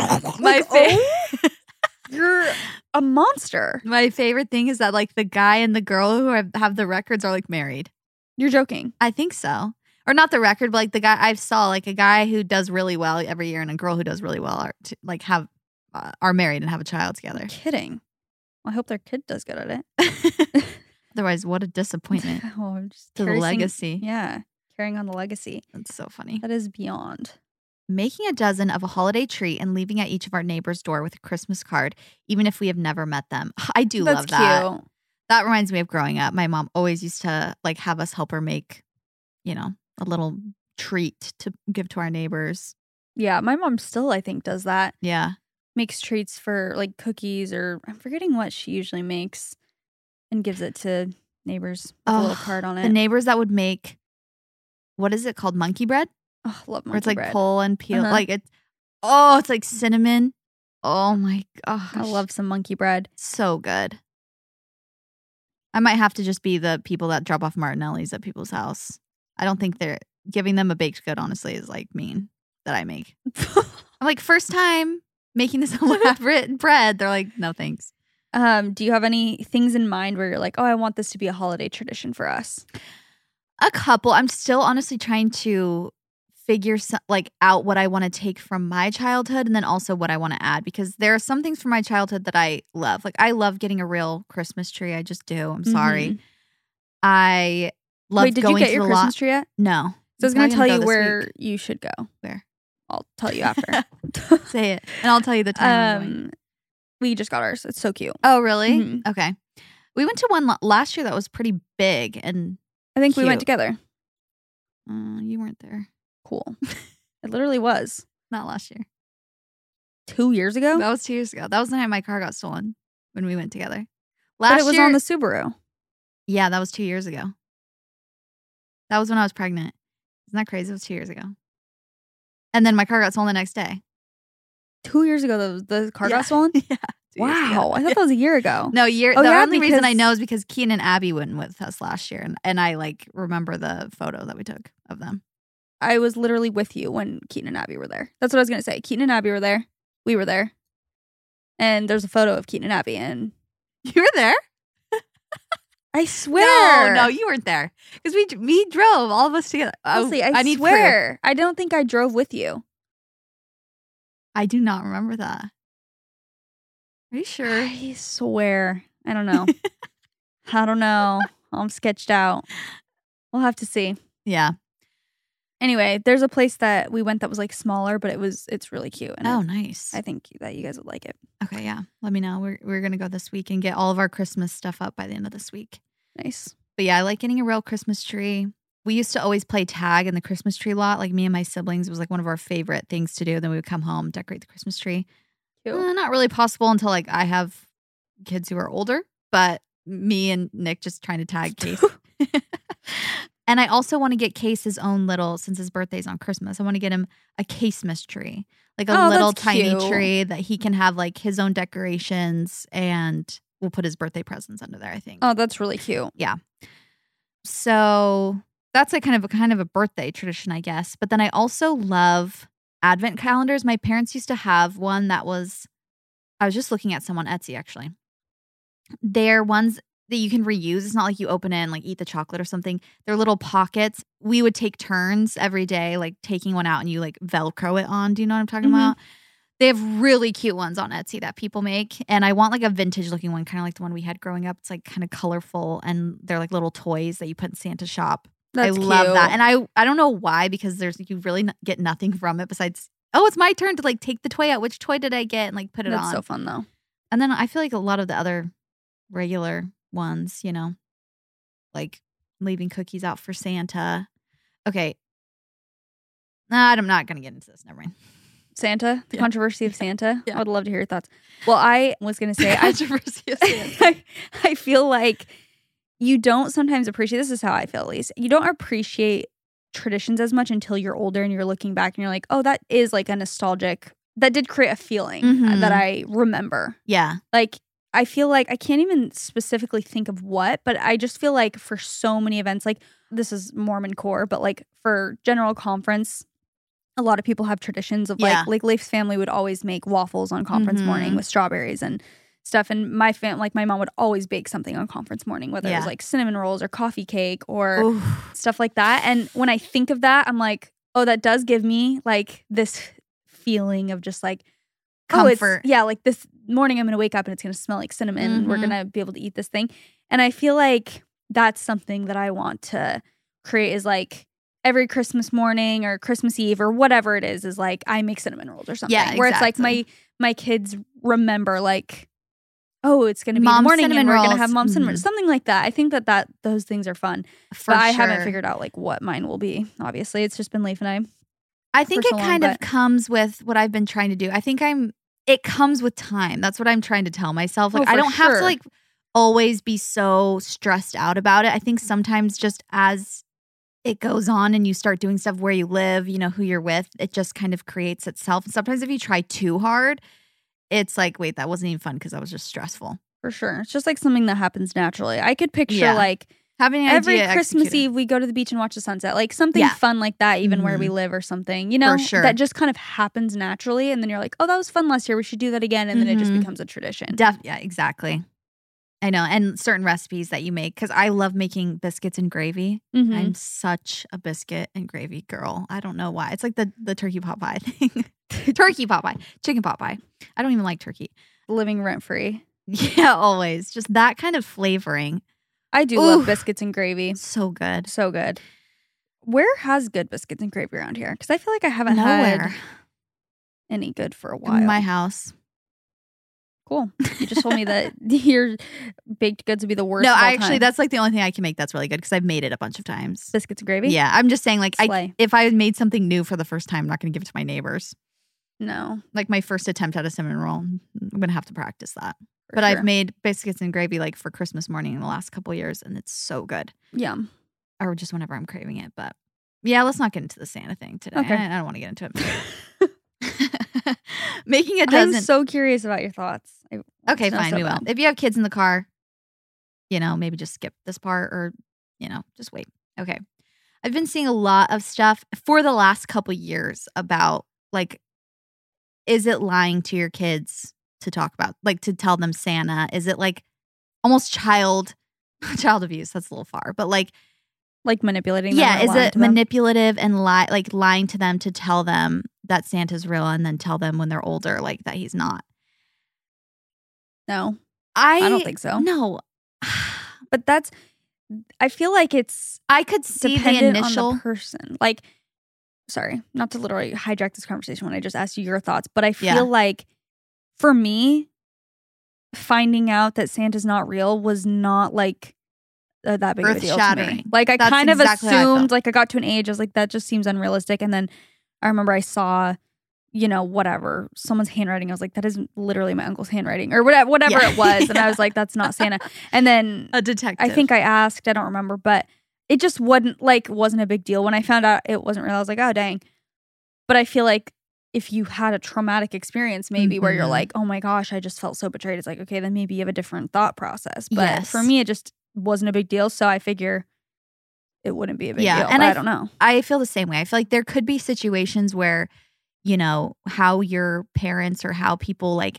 you're a monster. My favorite thing is that like the guy and the girl who have the records are like married. You're joking. I think so. Or not the record, but like the guy I saw, like a guy who does really well every year and a girl who does really well are married and have a child together. You're kidding. Well, I hope their kid does good at it. Otherwise, what a disappointment just to the legacy. Yeah. Carrying on the legacy. That's so funny. That is beyond. Making a dozen of a holiday tree and leaving at each of our neighbor's door with a Christmas card, even if we have never met them. I do love that. That's cute. That reminds me of growing up. My mom always used to like have us help her make, a little treat to give to our neighbors. Yeah, my mom still, I think, does that. Yeah. Makes treats for like cookies or I'm forgetting what she usually makes and gives it to neighbors with a little card on it. The neighbors that would make, what is it called? Monkey bread? Oh, love monkey bread. Where it's like pull and peel. Uh-huh. Like it's like cinnamon. Oh my gosh. I love some monkey bread. So good. I might have to just be the people that drop off Martinelli's at people's house. I don't think they're giving them a baked good, honestly, is like mean that I make. I'm like, first time making this elaborate bread. They're like, no, thanks. Do you have any things in mind where you're like, oh, I want this to be a holiday tradition for us? A couple. I'm still honestly trying to figure out what I want to take from my childhood and then also what I want to add, because there are some things from my childhood that I love. Like, I love getting a real Christmas tree. I just do. I'm sorry. I love Wait, did going you get to your the Christmas tree yet? No. So I was I'm going to tell probably you gonna go where this week. you should go. Where? I'll tell you after. Say it. And I'll tell you the time I'm going. We just got ours. It's so cute. Oh, really? Mhm. Okay. We went to one last year that was pretty big and I think we went cute. together. You weren't there. Cool. It literally was. Not last year. 2 years ago? That was 2 years ago. That was the night my car got stolen when we went together. But it was year, on the Subaru. Yeah, that was 2 years ago. That was when I was pregnant. Isn't that crazy? It was 2 years ago. And then my car got stolen the next day. 2 years ago, the car got stolen? Yeah. 2 years ago. Wow. I thought that was a year ago. No, Oh, the yeah, only reason I because- know is because Keaton and Abby went with us last year. And I like remember the photo that we took of them. I was literally with you when Keaton and Abby were there. That's what I was going to say. Keaton and Abby were there. We were there. And there's a photo of Keaton and Abby. And You were there? I swear. No, you weren't there. Because we drove, all of us together. Honestly, I need proof. swear. I don't think I drove with you. I do not remember that. Are you sure? I swear. I don't know. I don't know. I'm sketched out. We'll have to see. Yeah. Anyway, there's a place that we went that was like smaller, but it's really cute. And Oh, nice. I think that you guys would like it. Okay, yeah. Let me know. We're gonna go this week and get all of our Christmas stuff up by the end of this week. Nice. But yeah, I like getting a real Christmas tree. We used to always play tag in the Christmas tree lot. Like me and my siblings, it was like one of our favorite things to do. Then we would come home, decorate the Christmas tree. Cute. Not really possible until like I have kids who are older, but me and Nick just trying to tag Case. And I also want to get Case his own little, since his birthday's on Christmas, I want to get him a Casemas tree. Like a Oh, little that's tiny cute. tree that he can have like his own decorations, and we'll put his birthday presents under there, I think. Oh, that's really cute. So that's like kind of a birthday tradition, I guess. But then I also love advent calendars. My parents used to have one that was, I was just looking at some on Etsy actually. They're ones that you can reuse. It's not like you open it and like eat the chocolate or something. They're little pockets. We would take turns every day, like taking one out and you like Velcro it on. Do you know what I'm talking Mhm. about? They have really cute ones on Etsy that people make. And I want like a vintage looking one, kind of like the one we had growing up. It's like kind of colorful and they're like little toys that you put in Santa's shop. That's I love cute. that. And I don't know why, because you really get nothing from it besides, oh, it's my turn to like take the toy out. Which toy did I get? And like put it That's on. so fun though. And then I feel like a lot of the other regular ones, you know, like leaving cookies out for Santa. Okay. Nah, I'm not going to get into this. Never mind. Santa, the Yeah. controversy of Santa. Yeah. I would love to hear your thoughts. Well, I was going to say, Controversy of Santa. I feel like you don't sometimes appreciate, this is how I feel at least, you don't appreciate traditions as much until you're older and you're looking back and you're like, oh, that is like a nostalgic, that did create a feeling Mhm. that I remember. Yeah. Like, I feel like I can't even specifically think of what, but I just feel like for so many events, like this is Mormon core, but like for General Conference, a lot of people have traditions of Yeah. like Leif's family would always make waffles on conference Mhm. morning with strawberries and stuff. And my mom would always bake something on conference morning, whether it was Yeah. like cinnamon rolls or coffee cake or Oof. stuff like that. And when I think of that, I'm like, oh, that does give me like this feeling of just like, Comfort. like this morning I'm going to wake up and it's going to smell like cinnamon and we're Mhm. going to be able to eat this thing. And I feel like that's something that I want to create is like every Christmas morning or Christmas Eve or whatever it is like I make cinnamon rolls or something. Yeah, Where it's like exactly. my kids remember like, oh, it's going to be the Mom's morning and cinnamon we're going to rolls. have mom's cinnamon. Mhm. Something like that. I think that those things are fun. For But I sure. haven't figured out like what mine will be. Obviously, it's just been Leif and I. I think for it so long, kind of but- comes with what I've been trying to do. I think it comes with time. That's what I'm trying to tell myself. Like Oh, I for don't have to sure. like always be so stressed out about it. I think sometimes just as it goes on and you start doing stuff where you live, you know, who you're with, it just kind of creates itself. And sometimes if you try too hard, it's like, wait, that wasn't even fun because that was just stressful. For sure. It's just like something that happens naturally. I could picture Yeah. like Having an Every idea, Christmas execute it. Eve, we go to the beach and watch the sunset. Like something Yeah. fun like that, even where we Mhm. live or something, you know, For sure. that just kind of happens naturally. And then you're like, oh, that was fun last year. We should do that again. And then it just Mhm. becomes a tradition. Yeah, exactly. I know. And certain recipes that you make, because I love making biscuits and gravy. Mhm. I'm such a biscuit and gravy girl. I don't know why. It's like the turkey pot pie thing. Turkey pot pie. Chicken pot pie. I don't even like turkey. Living rent free. Yeah, always. Just that kind of flavoring. I do love Oof. biscuits and gravy. So good. So good. Where has good biscuits and gravy around here? Because I feel like I haven't Nowhere. had any good for a while. In my house. Cool. You just told me that your baked goods would be the worst. No, of all actually, time. that's like the only thing I can make that's really good because I've made it a bunch of times. biscuits and gravy. Yeah, I'm just saying, like, Slay. if I made something new for the first time, I'm not going to give it to my neighbors. No, Like my first attempt at a cinnamon roll, I'm going to have to practice that. for But sure. I've made biscuits and gravy like for Christmas morning in the last couple years, and it's so good. Yum. Or just whenever I'm craving it. But yeah, let's not get into the Santa thing today. Okay. I don't want to get into it. Making a dozen. I'm so curious about your thoughts. I want Okay, to know fine, so we will. bad. If you have kids in the car, maybe just skip this part or, just wait. Okay. I've been seeing a lot of stuff for the last couple years about like, is it lying to your kids to talk about, like to tell them Santa? Is it like almost child abuse? That's a little far, but like, Like manipulating them. yeah, or is lying it to them? manipulative and lying to them to tell them that Santa's real and then tell them when they're older, like that he's not? No, I don't think so. No. but I feel like it's I could see the dependent initial. on the person. Like, sorry, not to literally hijack this conversation when I just asked you your thoughts, but I feel Yeah. like for me, finding out that Santa's not real was not like that big of a deal to me. Earth-shattering. Like I That's kind of exactly how I felt. assumed, like I got to an age, I was like, that just seems unrealistic. And then I remember I saw, whatever, someone's handwriting. I was like, that is literally my uncle's handwriting or whatever Yeah. it was. And Yeah. I was like, that's not Santa. And then A detective. I think I asked, I don't remember, but it just wasn't a big deal. When I found out it wasn't real, I was like, oh, dang. But I feel like if you had a traumatic experience, maybe where you're Mhm. like, oh my gosh, I just felt so betrayed. It's like, okay, then maybe you have a different thought process. But Yes. for me, it just wasn't a big deal. So I figure it wouldn't be a big Yeah, deal. and But I I don't know. I feel the same way. I feel like there could be situations where, how your parents or how people like,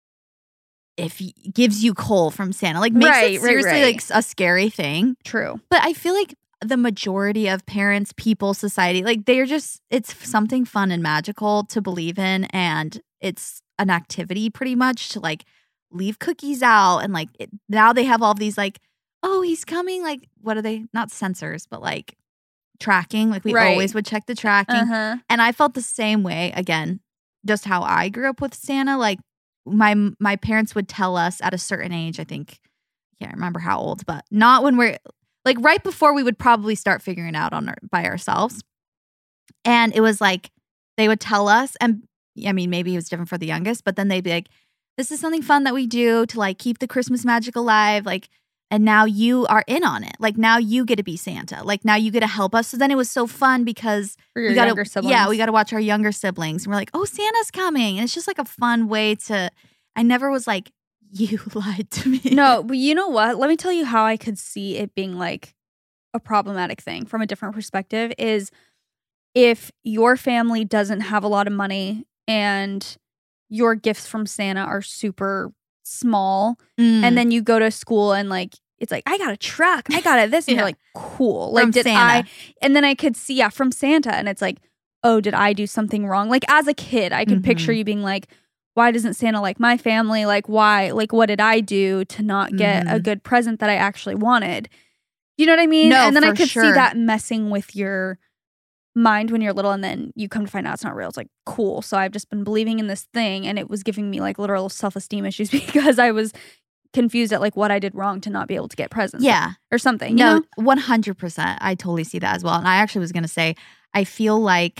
if gives you coal from Santa, like makes Right, it right, seriously right. like a scary thing. True. But I feel like the majority of parents, people, society, like it's something fun and magical to believe in. And it's an activity pretty much to like leave cookies out. And like now they have all of these like, oh, he's coming. Like, what are they? Not sensors, but like tracking. Like we Right. always would check the tracking. Uh-huh. And I felt the same way, again, just how I grew up with Santa. Like my parents would tell us at a certain age, I think, I can't remember how old, but not when we're like right before we would probably start figuring it out by ourselves. And it was like they would tell us, and I mean, maybe it was different for the youngest, but then they'd be like, this is something fun that we do to like keep the Christmas magic alive. Like, and now you are in on it. Like now you get to be Santa. Like now you get to help us. So then it was so fun because For your we gotta, younger siblings. yeah, we got to watch our younger siblings. And we're like, oh, Santa's coming. And it's just like a fun way to, I never was like, you lied to me. No, but you know what? Let me tell you how I could see it being like a problematic thing from a different perspective is if your family doesn't have a lot of money and your gifts from Santa are super small and then you go to school and like it's like I got a truck, I got this, and Yeah. you're like, cool. Like From did Santa. I and then I could see from Santa and it's like, oh, did I do something wrong? Like as a kid, I could picture you being like, why doesn't Santa like my family? Like, why? Like, what did I do to not get a good present that I actually wanted? You know what I mean? No, and then I for could see sure. that messing with your mind when you're little, and then you come to find out it's not real. It's like, cool. So I've just been believing in this thing, and it was giving me like literal self-esteem issues because I was confused at like what I did wrong to not be able to get presents. Yeah. Or something. No, You know? 100%. I totally see that as well. And I actually was going to say, I feel like,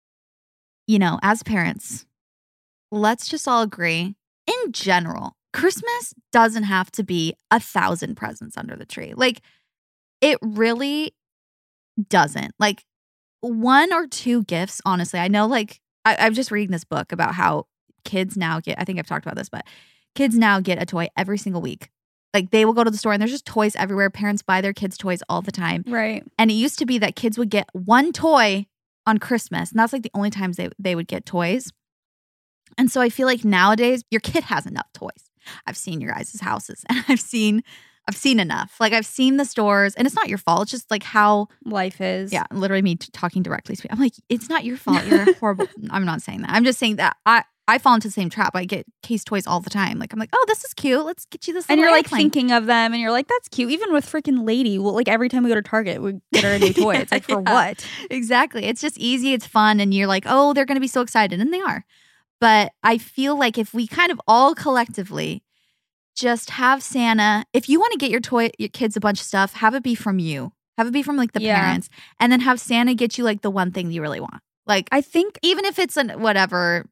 as parents, let's just all agree, in general, Christmas doesn't have to be 1,000 presents under the tree. Like, it really doesn't. Like, 1 or 2 gifts, honestly. I know, like, I'm just reading this book about how kids now get, I think I've talked about this, but kids now get a toy every single week. Like they will go to the store and there's just toys everywhere. Parents buy their kids toys all the time. Right. And it used to be that kids would get one toy on Christmas. And that's like the only times they would get toys. And so I feel like nowadays your kid has enough toys. I've seen your guys' houses and I've seen enough. Like I've seen the stores and it's not your fault. It's just like how life is. Yeah, literally me talking directly to me. I'm like, it's not your fault. You're horrible. I'm not saying that. I'm just saying that I fall into the same trap. I get Case toys all the time. Like I'm like, oh, this is cute. Let's get you this. And you're like airplane. thinking of them and you're like, that's cute. Even with freaking Lady, well, like every time we go to Target, we get her a new toy. It's like, for what? Exactly. It's just easy. It's fun. And you're like, oh, they're going to be so excited. And they are. But I feel like if we kind of all collectively just have Santa, if you want to get your kids a bunch of stuff, have it be from you. Have it be from like the parents. And then have Santa get you like the one thing you really want. Like I think even if it's whatever,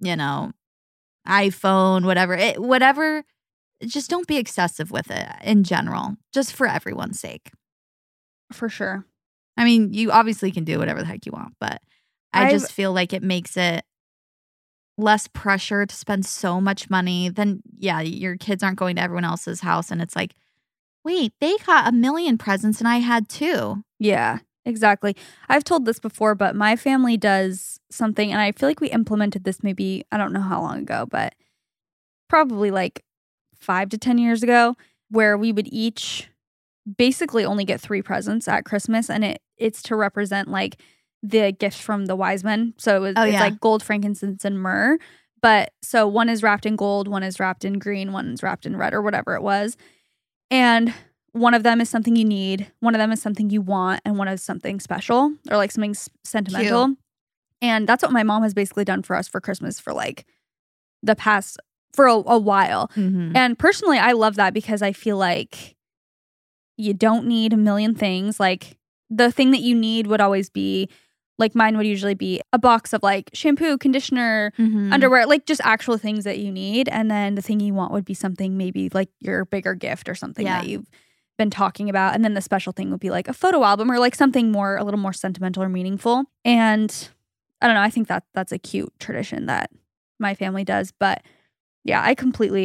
iPhone, whatever, just don't be excessive with it in general, just for everyone's sake. For sure. I mean, you obviously can do whatever the heck you want, but I just feel like it makes it less pressure to spend so much money. Then, yeah, your kids aren't going to everyone else's house and it's like, wait, they got 1 million presents and I had 2. Yeah, exactly. I've told this before, but my family does something, and I feel like we implemented this maybe, I don't know how long ago, but probably like 5 to 10 years ago, where we would each basically only get 3 presents at Christmas, and it's to represent like the gift from the wise men. So it's like gold, frankincense, and myrrh. But so one is wrapped in gold, one is wrapped in green, one is wrapped in red, or whatever it was. And one of them is something you need, one of them is something you want, and one is something special or like something sentimental. Cute. And that's what my mom has basically done for us for Christmas for like the past, for a while. Mm-hmm. And personally, I love that because I feel like you don't need a million things. Like the thing that you need would always be, like mine would usually be a box of like shampoo, conditioner, underwear, like just actual things that you need. And then the thing you want would be something maybe like your bigger gift or something that you've been talking about. And then the special thing would be like a photo album or like something a little more sentimental or meaningful. And I don't know, I think that's a cute tradition that my family does. But yeah, I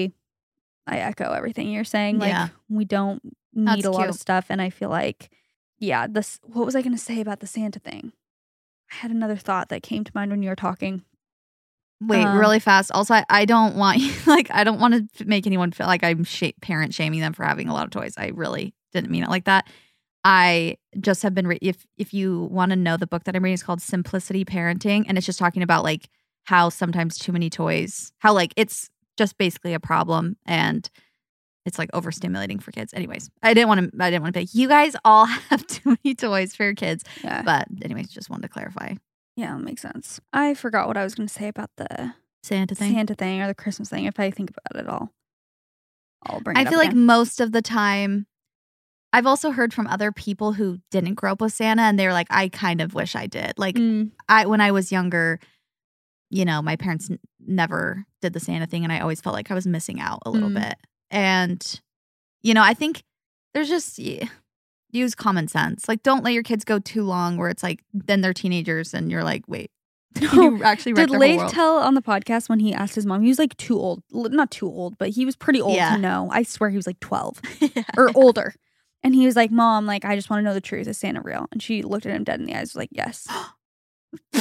echo everything you're saying. Like we don't need a lot of stuff. And I feel like, what was I going to say about the Santa thing? I had another thought that came to mind when you were talking. Wait, really fast. Also, I don't want I don't want to make anyone feel like I'm parent shaming them for having a lot of toys. I really didn't mean it like that. I just have been if you want to know, the book that I'm reading is called Simplicity Parenting, and it's just talking about like how sometimes too many toys, how like it's just basically a problem and it's like overstimulating for kids. Anyways, I didn't want to be like, you guys all have too many toys for your kids. Yeah. But anyways, just wanted to clarify. Yeah, that makes sense. I forgot what I was going to say about the Santa thing or the Christmas thing. If I think about it all, I'll bring it up. I feel like most of the time, I've also heard from other people who didn't grow up with Santa and they're like, I kind of wish I did. Like when I was younger, my parents never did the Santa thing and I always felt like I was missing out a little bit. And, I think there's just use common sense. Like, don't let your kids go too long where it's like, then they're teenagers and you're like, wait, you actually wrecked their whole world. Did Leif tell on the podcast when he asked his mom, he was like too old, not too old, but he was pretty old to know. I swear he was like 12 or older. And he was like, Mom, like, I just want to know the truth. Is Santa real? And she looked at him dead in the eyes, was like, yes. He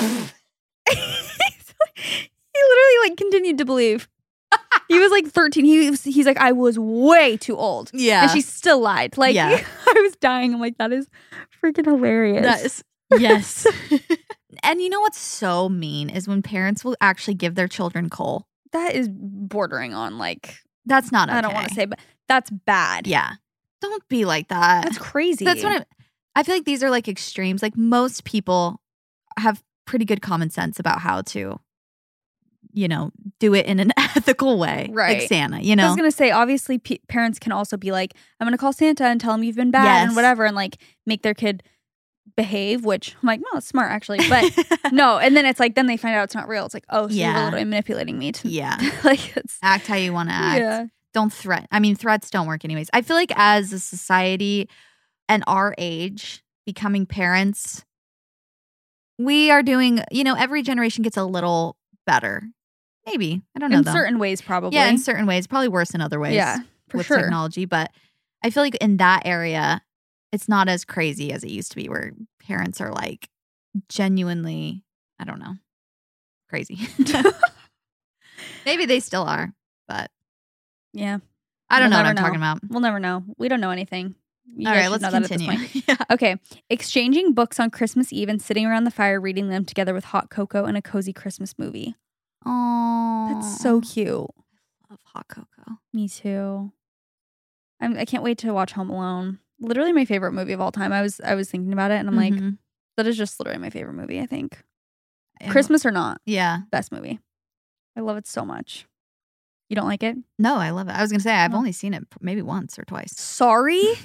literally like continued to believe. He was like 13. He's like, I was way too old. Yeah. And she still lied. Like, I was dying. I'm like, that is freaking hilarious. That is, yes. And you know what's so mean is when parents will actually give their children coal. That is bordering on like. That's not okay. I don't want to say, but that's bad. Yeah. Don't be like that. That's crazy. That's what I feel like these are like extremes. Like most people have pretty good common sense about how to, do it in an ethical way. Right. Like Santa, I was going to say, obviously parents can also be like, I'm going to call Santa and tell him you've been bad and whatever, and like make their kid behave, which I'm like, no, it's smart actually. But no. And then it's like, then they find out it's not real. It's like, oh, so you're literally manipulating me to like act how you want to act. Yeah. Don't threat. I mean, threats don't work anyways. I feel like as a society and our age, becoming parents, we are doing, every generation gets a little better. Maybe. I don't know. In certain ways, probably. Yeah, in certain ways. Probably worse in other ways. Yeah. with sure. technology. But I feel like in that area, it's not as crazy as it used to be, where parents are like genuinely, I don't know, crazy. Maybe they still are, but Yeah. I don't We'll know what never I'm know. talking about. We'll never know. We don't know anything. You All guys right, should let's know that at this continue. point. Yeah. Okay. Exchanging books on Christmas Eve and sitting around the fire reading them together with hot cocoa and a cozy Christmas movie. Oh, That's so cute. love hot cocoa. Me too. I can't wait to watch Home Alone. Literally my favorite movie of all time. I was thinking about it and I'm like, Mhm. that is just literally my favorite movie, I think. Yeah. Christmas or not, Yeah. best movie. I love it so much. You don't like it? No, I love it. I was gonna say I've Oh. only seen it maybe once or twice. Sorry? It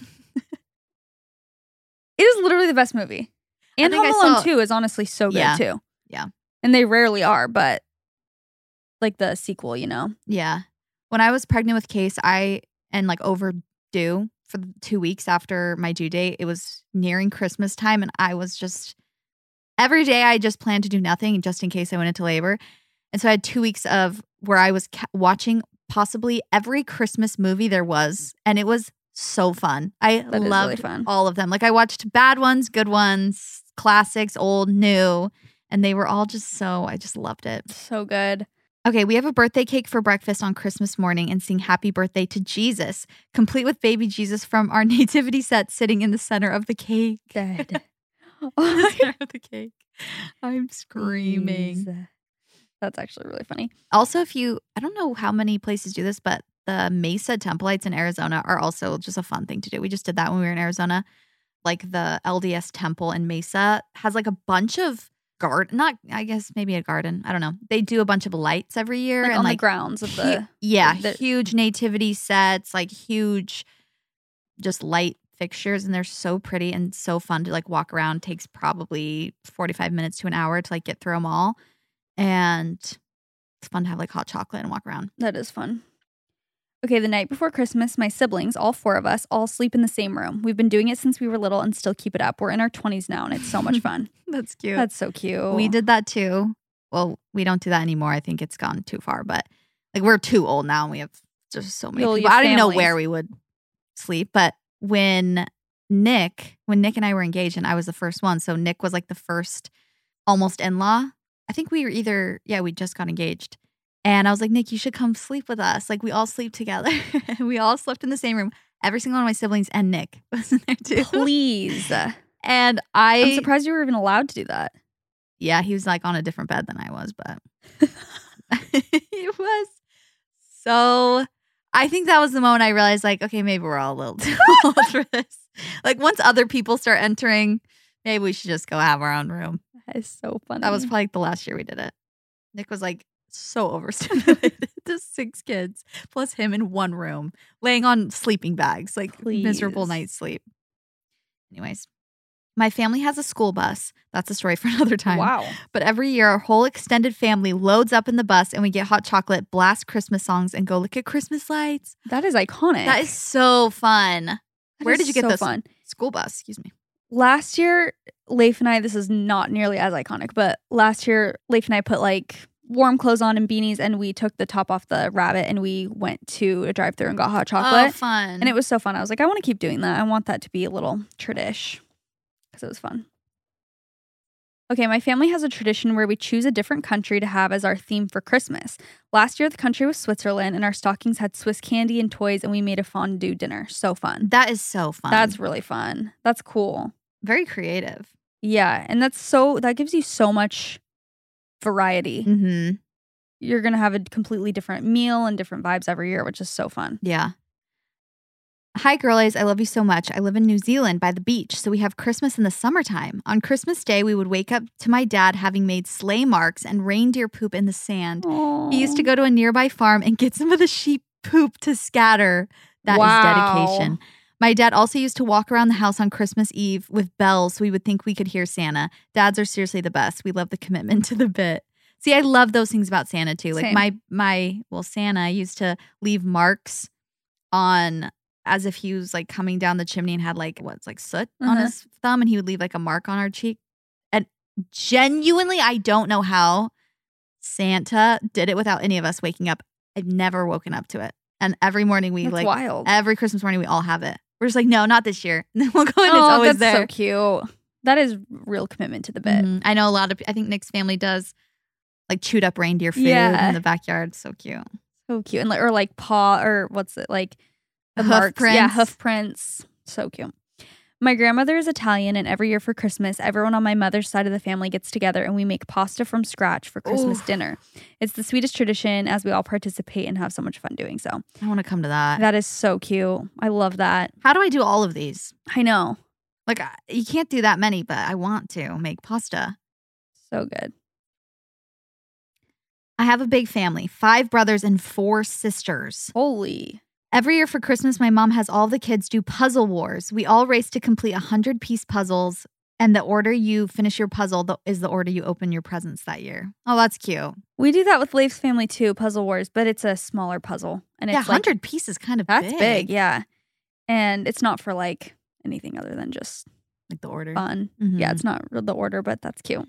is literally the best movie. I And think Home I Alone saw- 2 is honestly so good Yeah. too. Yeah. And they rarely are, but like the sequel, you know? Yeah. When I was pregnant with Case, and like overdue for the 2 weeks after my due date, it was nearing Christmas time, and I was just every day I just planned to do nothing just in case I went into labor. And so I had 2 weeks of where I was watching possibly every Christmas movie there was, and it was so fun. I That is really loved fun. all of them. Like I watched bad ones, good ones, classics, old, new, and they were all just I just loved it. So good. Okay, we have a birthday cake for breakfast on Christmas morning and sing happy birthday to Jesus, complete with baby Jesus from our nativity set sitting in the center of the cake. Dead. The center of the cake. I'm screaming. Jesus. That's actually really funny. Also, I don't know how many places do this, but the Mesa Templites in Arizona are also just a fun thing to do. We just did that when we were in Arizona. Like the LDS temple in Mesa has like a bunch of I guess maybe a garden. I don't know. They do a bunch of lights every year. Like and on like the grounds of the huge nativity sets, like huge just light fixtures, and they're so pretty and so fun to like walk around. Takes probably 45 minutes to an hour to like get through them all. And it's fun to have like hot chocolate and walk around. That is fun. Okay, the night before Christmas, my siblings, all 4 of us, all sleep in the same room. We've been doing it since we were little and still keep it up. We're in our 20s now and it's so much fun. That's cute. That's so cute. We did that too. Well, we don't do that anymore. I think it's gone too far, but like we're too old now and we have just so many Well, people. your I don't even know families. where we would sleep, but when Nick and I were engaged and I was the first one, so Nick was like the first almost in-law. I think we were we just got engaged. And I was like, Nick, you should come sleep with us. Like we all sleep together. We all slept in the same room. Every single one of my siblings and Nick was in there too. Please. And I'm surprised you were even allowed to do that. Yeah, he was like on a different bed than I was, but it was so. I think that was the moment I realized, like, okay, maybe we're all a little too old for this. Like, once other people start entering, maybe we should just go have our own room. That is so funny. That was probably the last year we did it. Nick was like so overstimulated. Just 6 kids plus him in one room, laying on sleeping bags, like miserable Please. night's sleep. Anyways, my family has a school bus. That's a story for another time. Wow. But every year, our whole extended family loads up in the bus and we get hot chocolate, blast Christmas songs, and go look at Christmas lights. That is iconic. That is so fun. That Where is did you get so this? fun? School bus, excuse me. Last year, Leif and I, this is not nearly as iconic, but last year, Leif and I put like warm clothes on and beanies and we took the top off the rabbit and we went to a drive-thru and got hot chocolate. Oh, fun. And it was so fun. I was like, I want to keep doing that. I want that to be a little tradish because it was fun. Okay, my family has a tradition where we choose a different country to have as our theme for Christmas. Last year, the country was Switzerland, and our stockings had Swiss candy and toys, and we made a fondue dinner. So fun. That is so fun. That's really fun. That's cool. very creative. Yeah, and that gives you so much variety. Mm-hmm. You're going to have a completely different meal and different vibes every year, which is so fun. Yeah. Hi, girlies. I love you so much. I live in New Zealand by the beach, so we have Christmas in the summertime. On Christmas Day, we would wake up to my dad having made sleigh marks and reindeer poop in the sand. He used to go to a nearby farm and get some of the sheep poop to scatter. That is dedication. My dad also used to walk around the house on Christmas Eve with bells so we would think we could hear Santa. Dads are seriously the best. We love the commitment to the bit. See, I love those things about Santa too. Like Same. Santa used to leave marks on as if he was like coming down the chimney and had like soot on his thumb, and he would leave like a mark on our cheek. And genuinely, I don't know how Santa did it without any of us waking up. I've never woken up to it And every morning That's wild. every Christmas morning we all have it. We're just like, no, not this year. And then we'll go and it's always that's there. so cute. That is real commitment to the bit. Mhm. I know I think Nick's family does like chewed up reindeer food in the backyard. So cute. So cute. And like paw or what's it like? The Hoof marks. prints. Yeah, hoof prints. So cute. My grandmother is Italian, and every year for Christmas, everyone on my mother's side of the family gets together and we make pasta from scratch for Christmas dinner. It's the sweetest tradition as we all participate and have so much fun doing so. I want to come to that. That is so cute. I love that. How do I do all of these? I know. Like, you can't do that many, but I want to make pasta. So good. I have a big family, 5 brothers and 4 sisters. Holy. Every year for Christmas, my mom has all the kids do puzzle wars. We all race to complete 100-piece puzzles, and the order you finish your puzzle is the order you open your presents that year. Oh, that's cute. We do that with Leif's family too, Puzzle Wars, but it's a smaller puzzle. And it's 100 pieces kind of that's big, yeah. And it's not for like anything other than just like the order. Fun. Mhm. Yeah, it's not the order, but that's cute.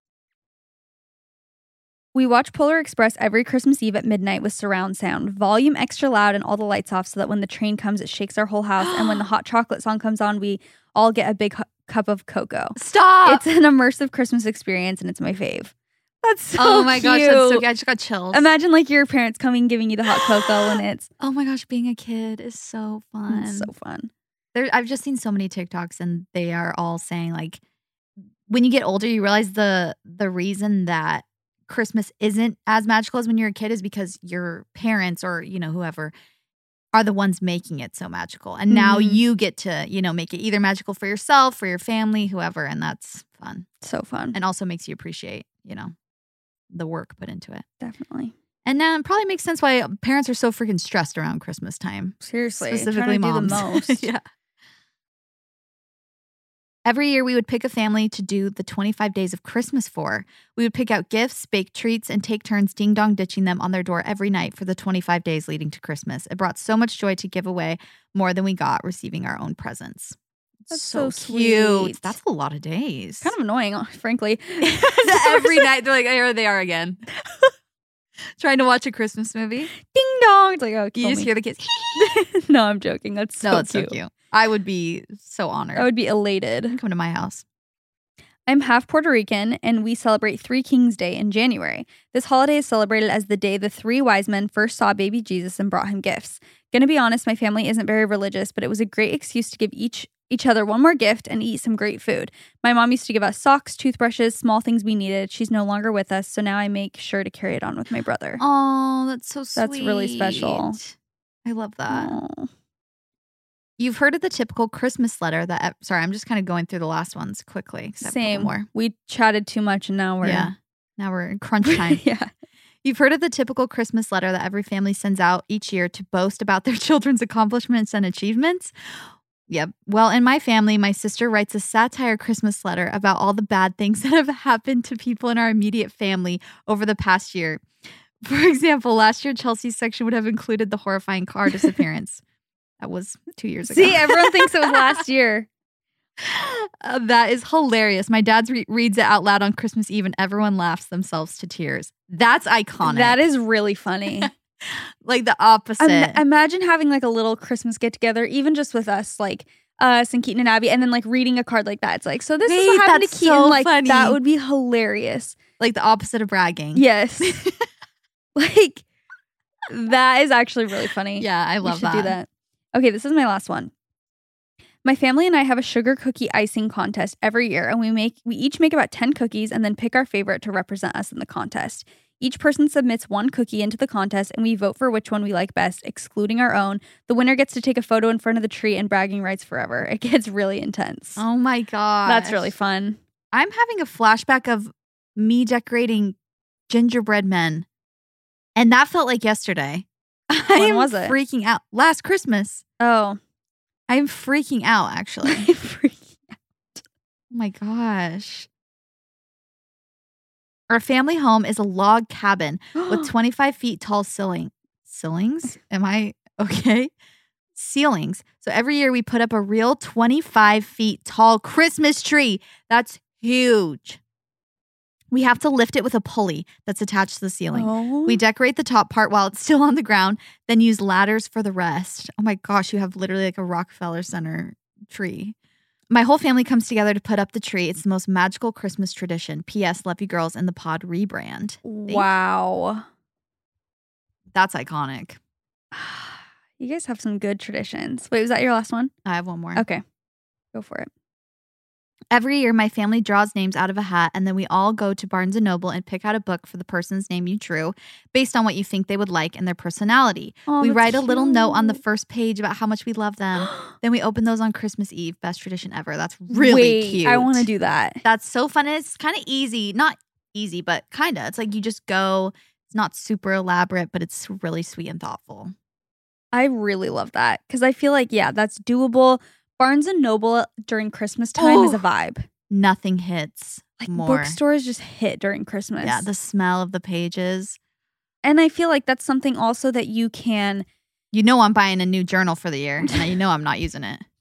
We watch Polar Express every Christmas Eve at midnight with surround sound, volume extra loud and all the lights off so that when the train comes, it shakes our whole house. And when the hot chocolate song comes on, we all get a big cup of cocoa. Stop! It's an immersive Christmas experience and it's my fave. That's so Oh my gosh, cute. that's so good. I just got chills. Imagine like your parents coming giving you the hot cocoa when it's Oh my gosh, being a kid is so fun. it's so fun. I've just seen so many TikToks and they are all saying like when you get older, you realize the reason that Christmas isn't as magical as when you're a kid is because your parents or, whoever are the ones making it so magical. And now Mhm. you get to, make it either magical for yourself, for your family, whoever. And that's fun. So fun. And also makes you appreciate, the work put into it. Definitely. And it probably makes sense why parents are so freaking stressed around Christmas time. Seriously. Specifically trying to moms. do the most. Yeah. Every year we would pick a family to do the 25 days of Christmas for. We would pick out gifts, bake treats, and take turns ding-dong ditching them on their door every night for the 25 days leading to Christmas. It brought so much joy to give away more than we got receiving our own presents. That's so cute. sweet. That's a lot of days. Kind of annoying, frankly. Every night they're like, here they are again. Trying to watch a Christmas movie. Ding dong. It's like, oh, You kill just me. hear the kids. No, I'm joking. That's so No, it's cute. so cute. I would be so honored. I would be elated. Come to my house. I'm half Puerto Rican, and we celebrate Three Kings Day in January. This holiday is celebrated as the day the 3 wise men first saw baby Jesus and brought him gifts. Gonna be honest, my family isn't very religious, but it was a great excuse to give each other one more gift and eat some great food. My mom used to give us socks, toothbrushes, small things we needed. She's no longer with us, so now I make sure to carry it on with my brother. Oh, that's so sweet. That's really special. I love that. Aw. You've heard of the typical Christmas letter that, sorry, I'm just kind of going through the last ones quickly. 'cause I have a couple Same. more. We chatted too much, and now we're Now we're in crunch time. yeah. You've heard of the typical Christmas letter that every family sends out each year to boast about their children's accomplishments and achievements? Yep. Well, in my family, my sister writes a satire Christmas letter about all the bad things that have happened to people in our immediate family over the past year. For example, last year, Chelsea's section would have included the horrifying car disappearance. That was 2 years ago. See, everyone thinks it was last year. That is hilarious. My dad reads it out loud on Christmas Eve and everyone laughs themselves to tears. That's iconic. That is really funny. like the opposite. Imagine having like a little Christmas get together, even just with us, like us and Keaton and Abby, and then like reading a card like that. It's like, so this is Wait, what happened to that's Keaton. so Like funny. that would be hilarious. Like the opposite of bragging. Yes. Like that is actually really funny. Yeah, I We love should do that. Okay, this is my last one. My family and I have a sugar cookie icing contest every year, and we each make about 10 cookies and then pick our favorite to represent us in the contest. Each person submits one cookie into the contest, and we vote for which one we like best, excluding our own. The winner gets to take a photo in front of the tree and bragging rights forever. It gets really intense. Oh my god. That's really fun. I'm having a flashback of me decorating gingerbread men. And that felt like yesterday. When was it? Freaking out. Last Christmas. Oh. I'm freaking out, actually. Oh my gosh. Our family home is a log cabin with 25 feet tall ceilings. Am I okay? Ceilings. So every year we put up a real 25 feet tall Christmas tree. That's huge. We have to lift it with a pulley that's attached to the ceiling. Oh. We decorate the top part while it's still on the ground, then use ladders for the rest. Oh my gosh, you have literally like a Rockefeller Center tree. My whole family comes together to put up the tree. It's the most magical Christmas tradition. P.S. Love you girls and the pod rebrand. Wow. That's iconic. You guys have some good traditions. Wait, was that your last one? I have one more. Okay. Go for it. Every year, my family draws names out of a hat, and then we all go to Barnes & Noble and pick out a book for the person's name you drew based on what you think they would like and their personality. Oh, we that's write a little note on the cute. first page about how much we love them. Then we open those on Christmas Eve. Best tradition ever. That's really cute. I want to do that. That's so fun. And it's kind of easy. Not easy, but kind of. It's like you just go. It's not super elaborate, but it's really sweet and thoughtful. I really love that because I feel like, yeah, that's doable. Barnes & Noble during Christmas time is a vibe. Nothing hits Like more. bookstores just hit during Christmas. Yeah, the smell of the pages. And I feel like that's something also that you can. You know I'm buying a new journal for the year, and you know I'm not using it.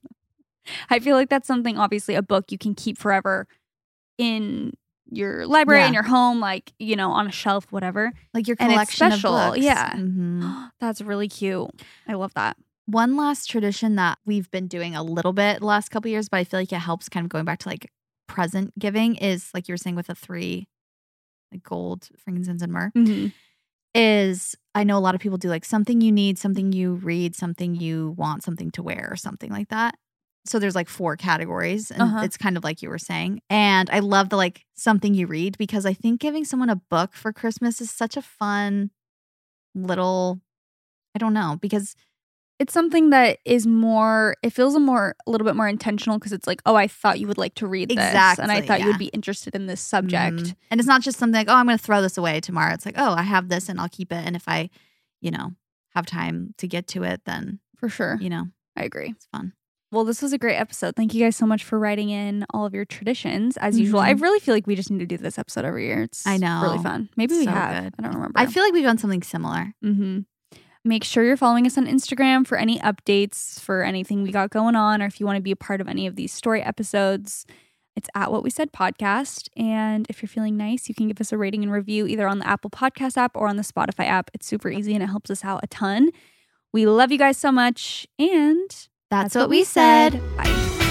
I feel like that's something, obviously, a book you can keep forever in your library, in your home, like, you know, on a shelf, whatever. Like your And it's collection special, of books. yeah. Mhm. That's really cute. I love that. One last tradition that we've been doing a little bit the last couple of years, but I feel like it helps kind of going back to like present giving is like you were saying with the 3, like gold, frankincense, and myrrh. Mm-hmm. Is I know a lot of people do like something you need, something you read, something you want, something to wear, or something like that. So there's like 4 categories, and it's kind of like you were saying. And I love the like something you read because I think giving someone a book for Christmas is such a fun little, I don't know, because It's something that is more, it feels a little bit more intentional because it's like, oh, I thought you would like to read this. Exactly, And I thought you yeah. would be interested in this subject. Mhm. And it's not just something like, oh, I'm going to throw this away tomorrow. It's like, oh, I have this and I'll keep it. And if I, you know, have time to get to it, then, For sure. you know, I agree. it's fun. Well, this was a great episode. Thank you guys so much for writing in all of your traditions. As usual, I really feel like we just need to do this episode every year. It's I know. really fun. Maybe we So have. good. I don't remember. I feel like we've done something similar. Mm-hmm. Make sure you're following us on Instagram for any updates for anything we got going on, or if you want to be a part of any of these story episodes. It's at What We Said Podcast. And if you're feeling nice, you can give us a rating and review either on the Apple Podcast app or on the Spotify app. It's super easy and it helps us out a ton. We love you guys so much. And That's what we said. Bye.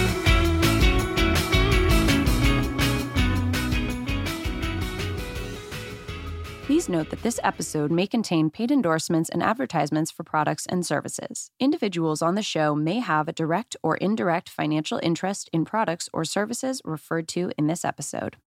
Please note that this episode may contain paid endorsements and advertisements for products and services. Individuals on the show may have a direct or indirect financial interest in products or services referred to in this episode.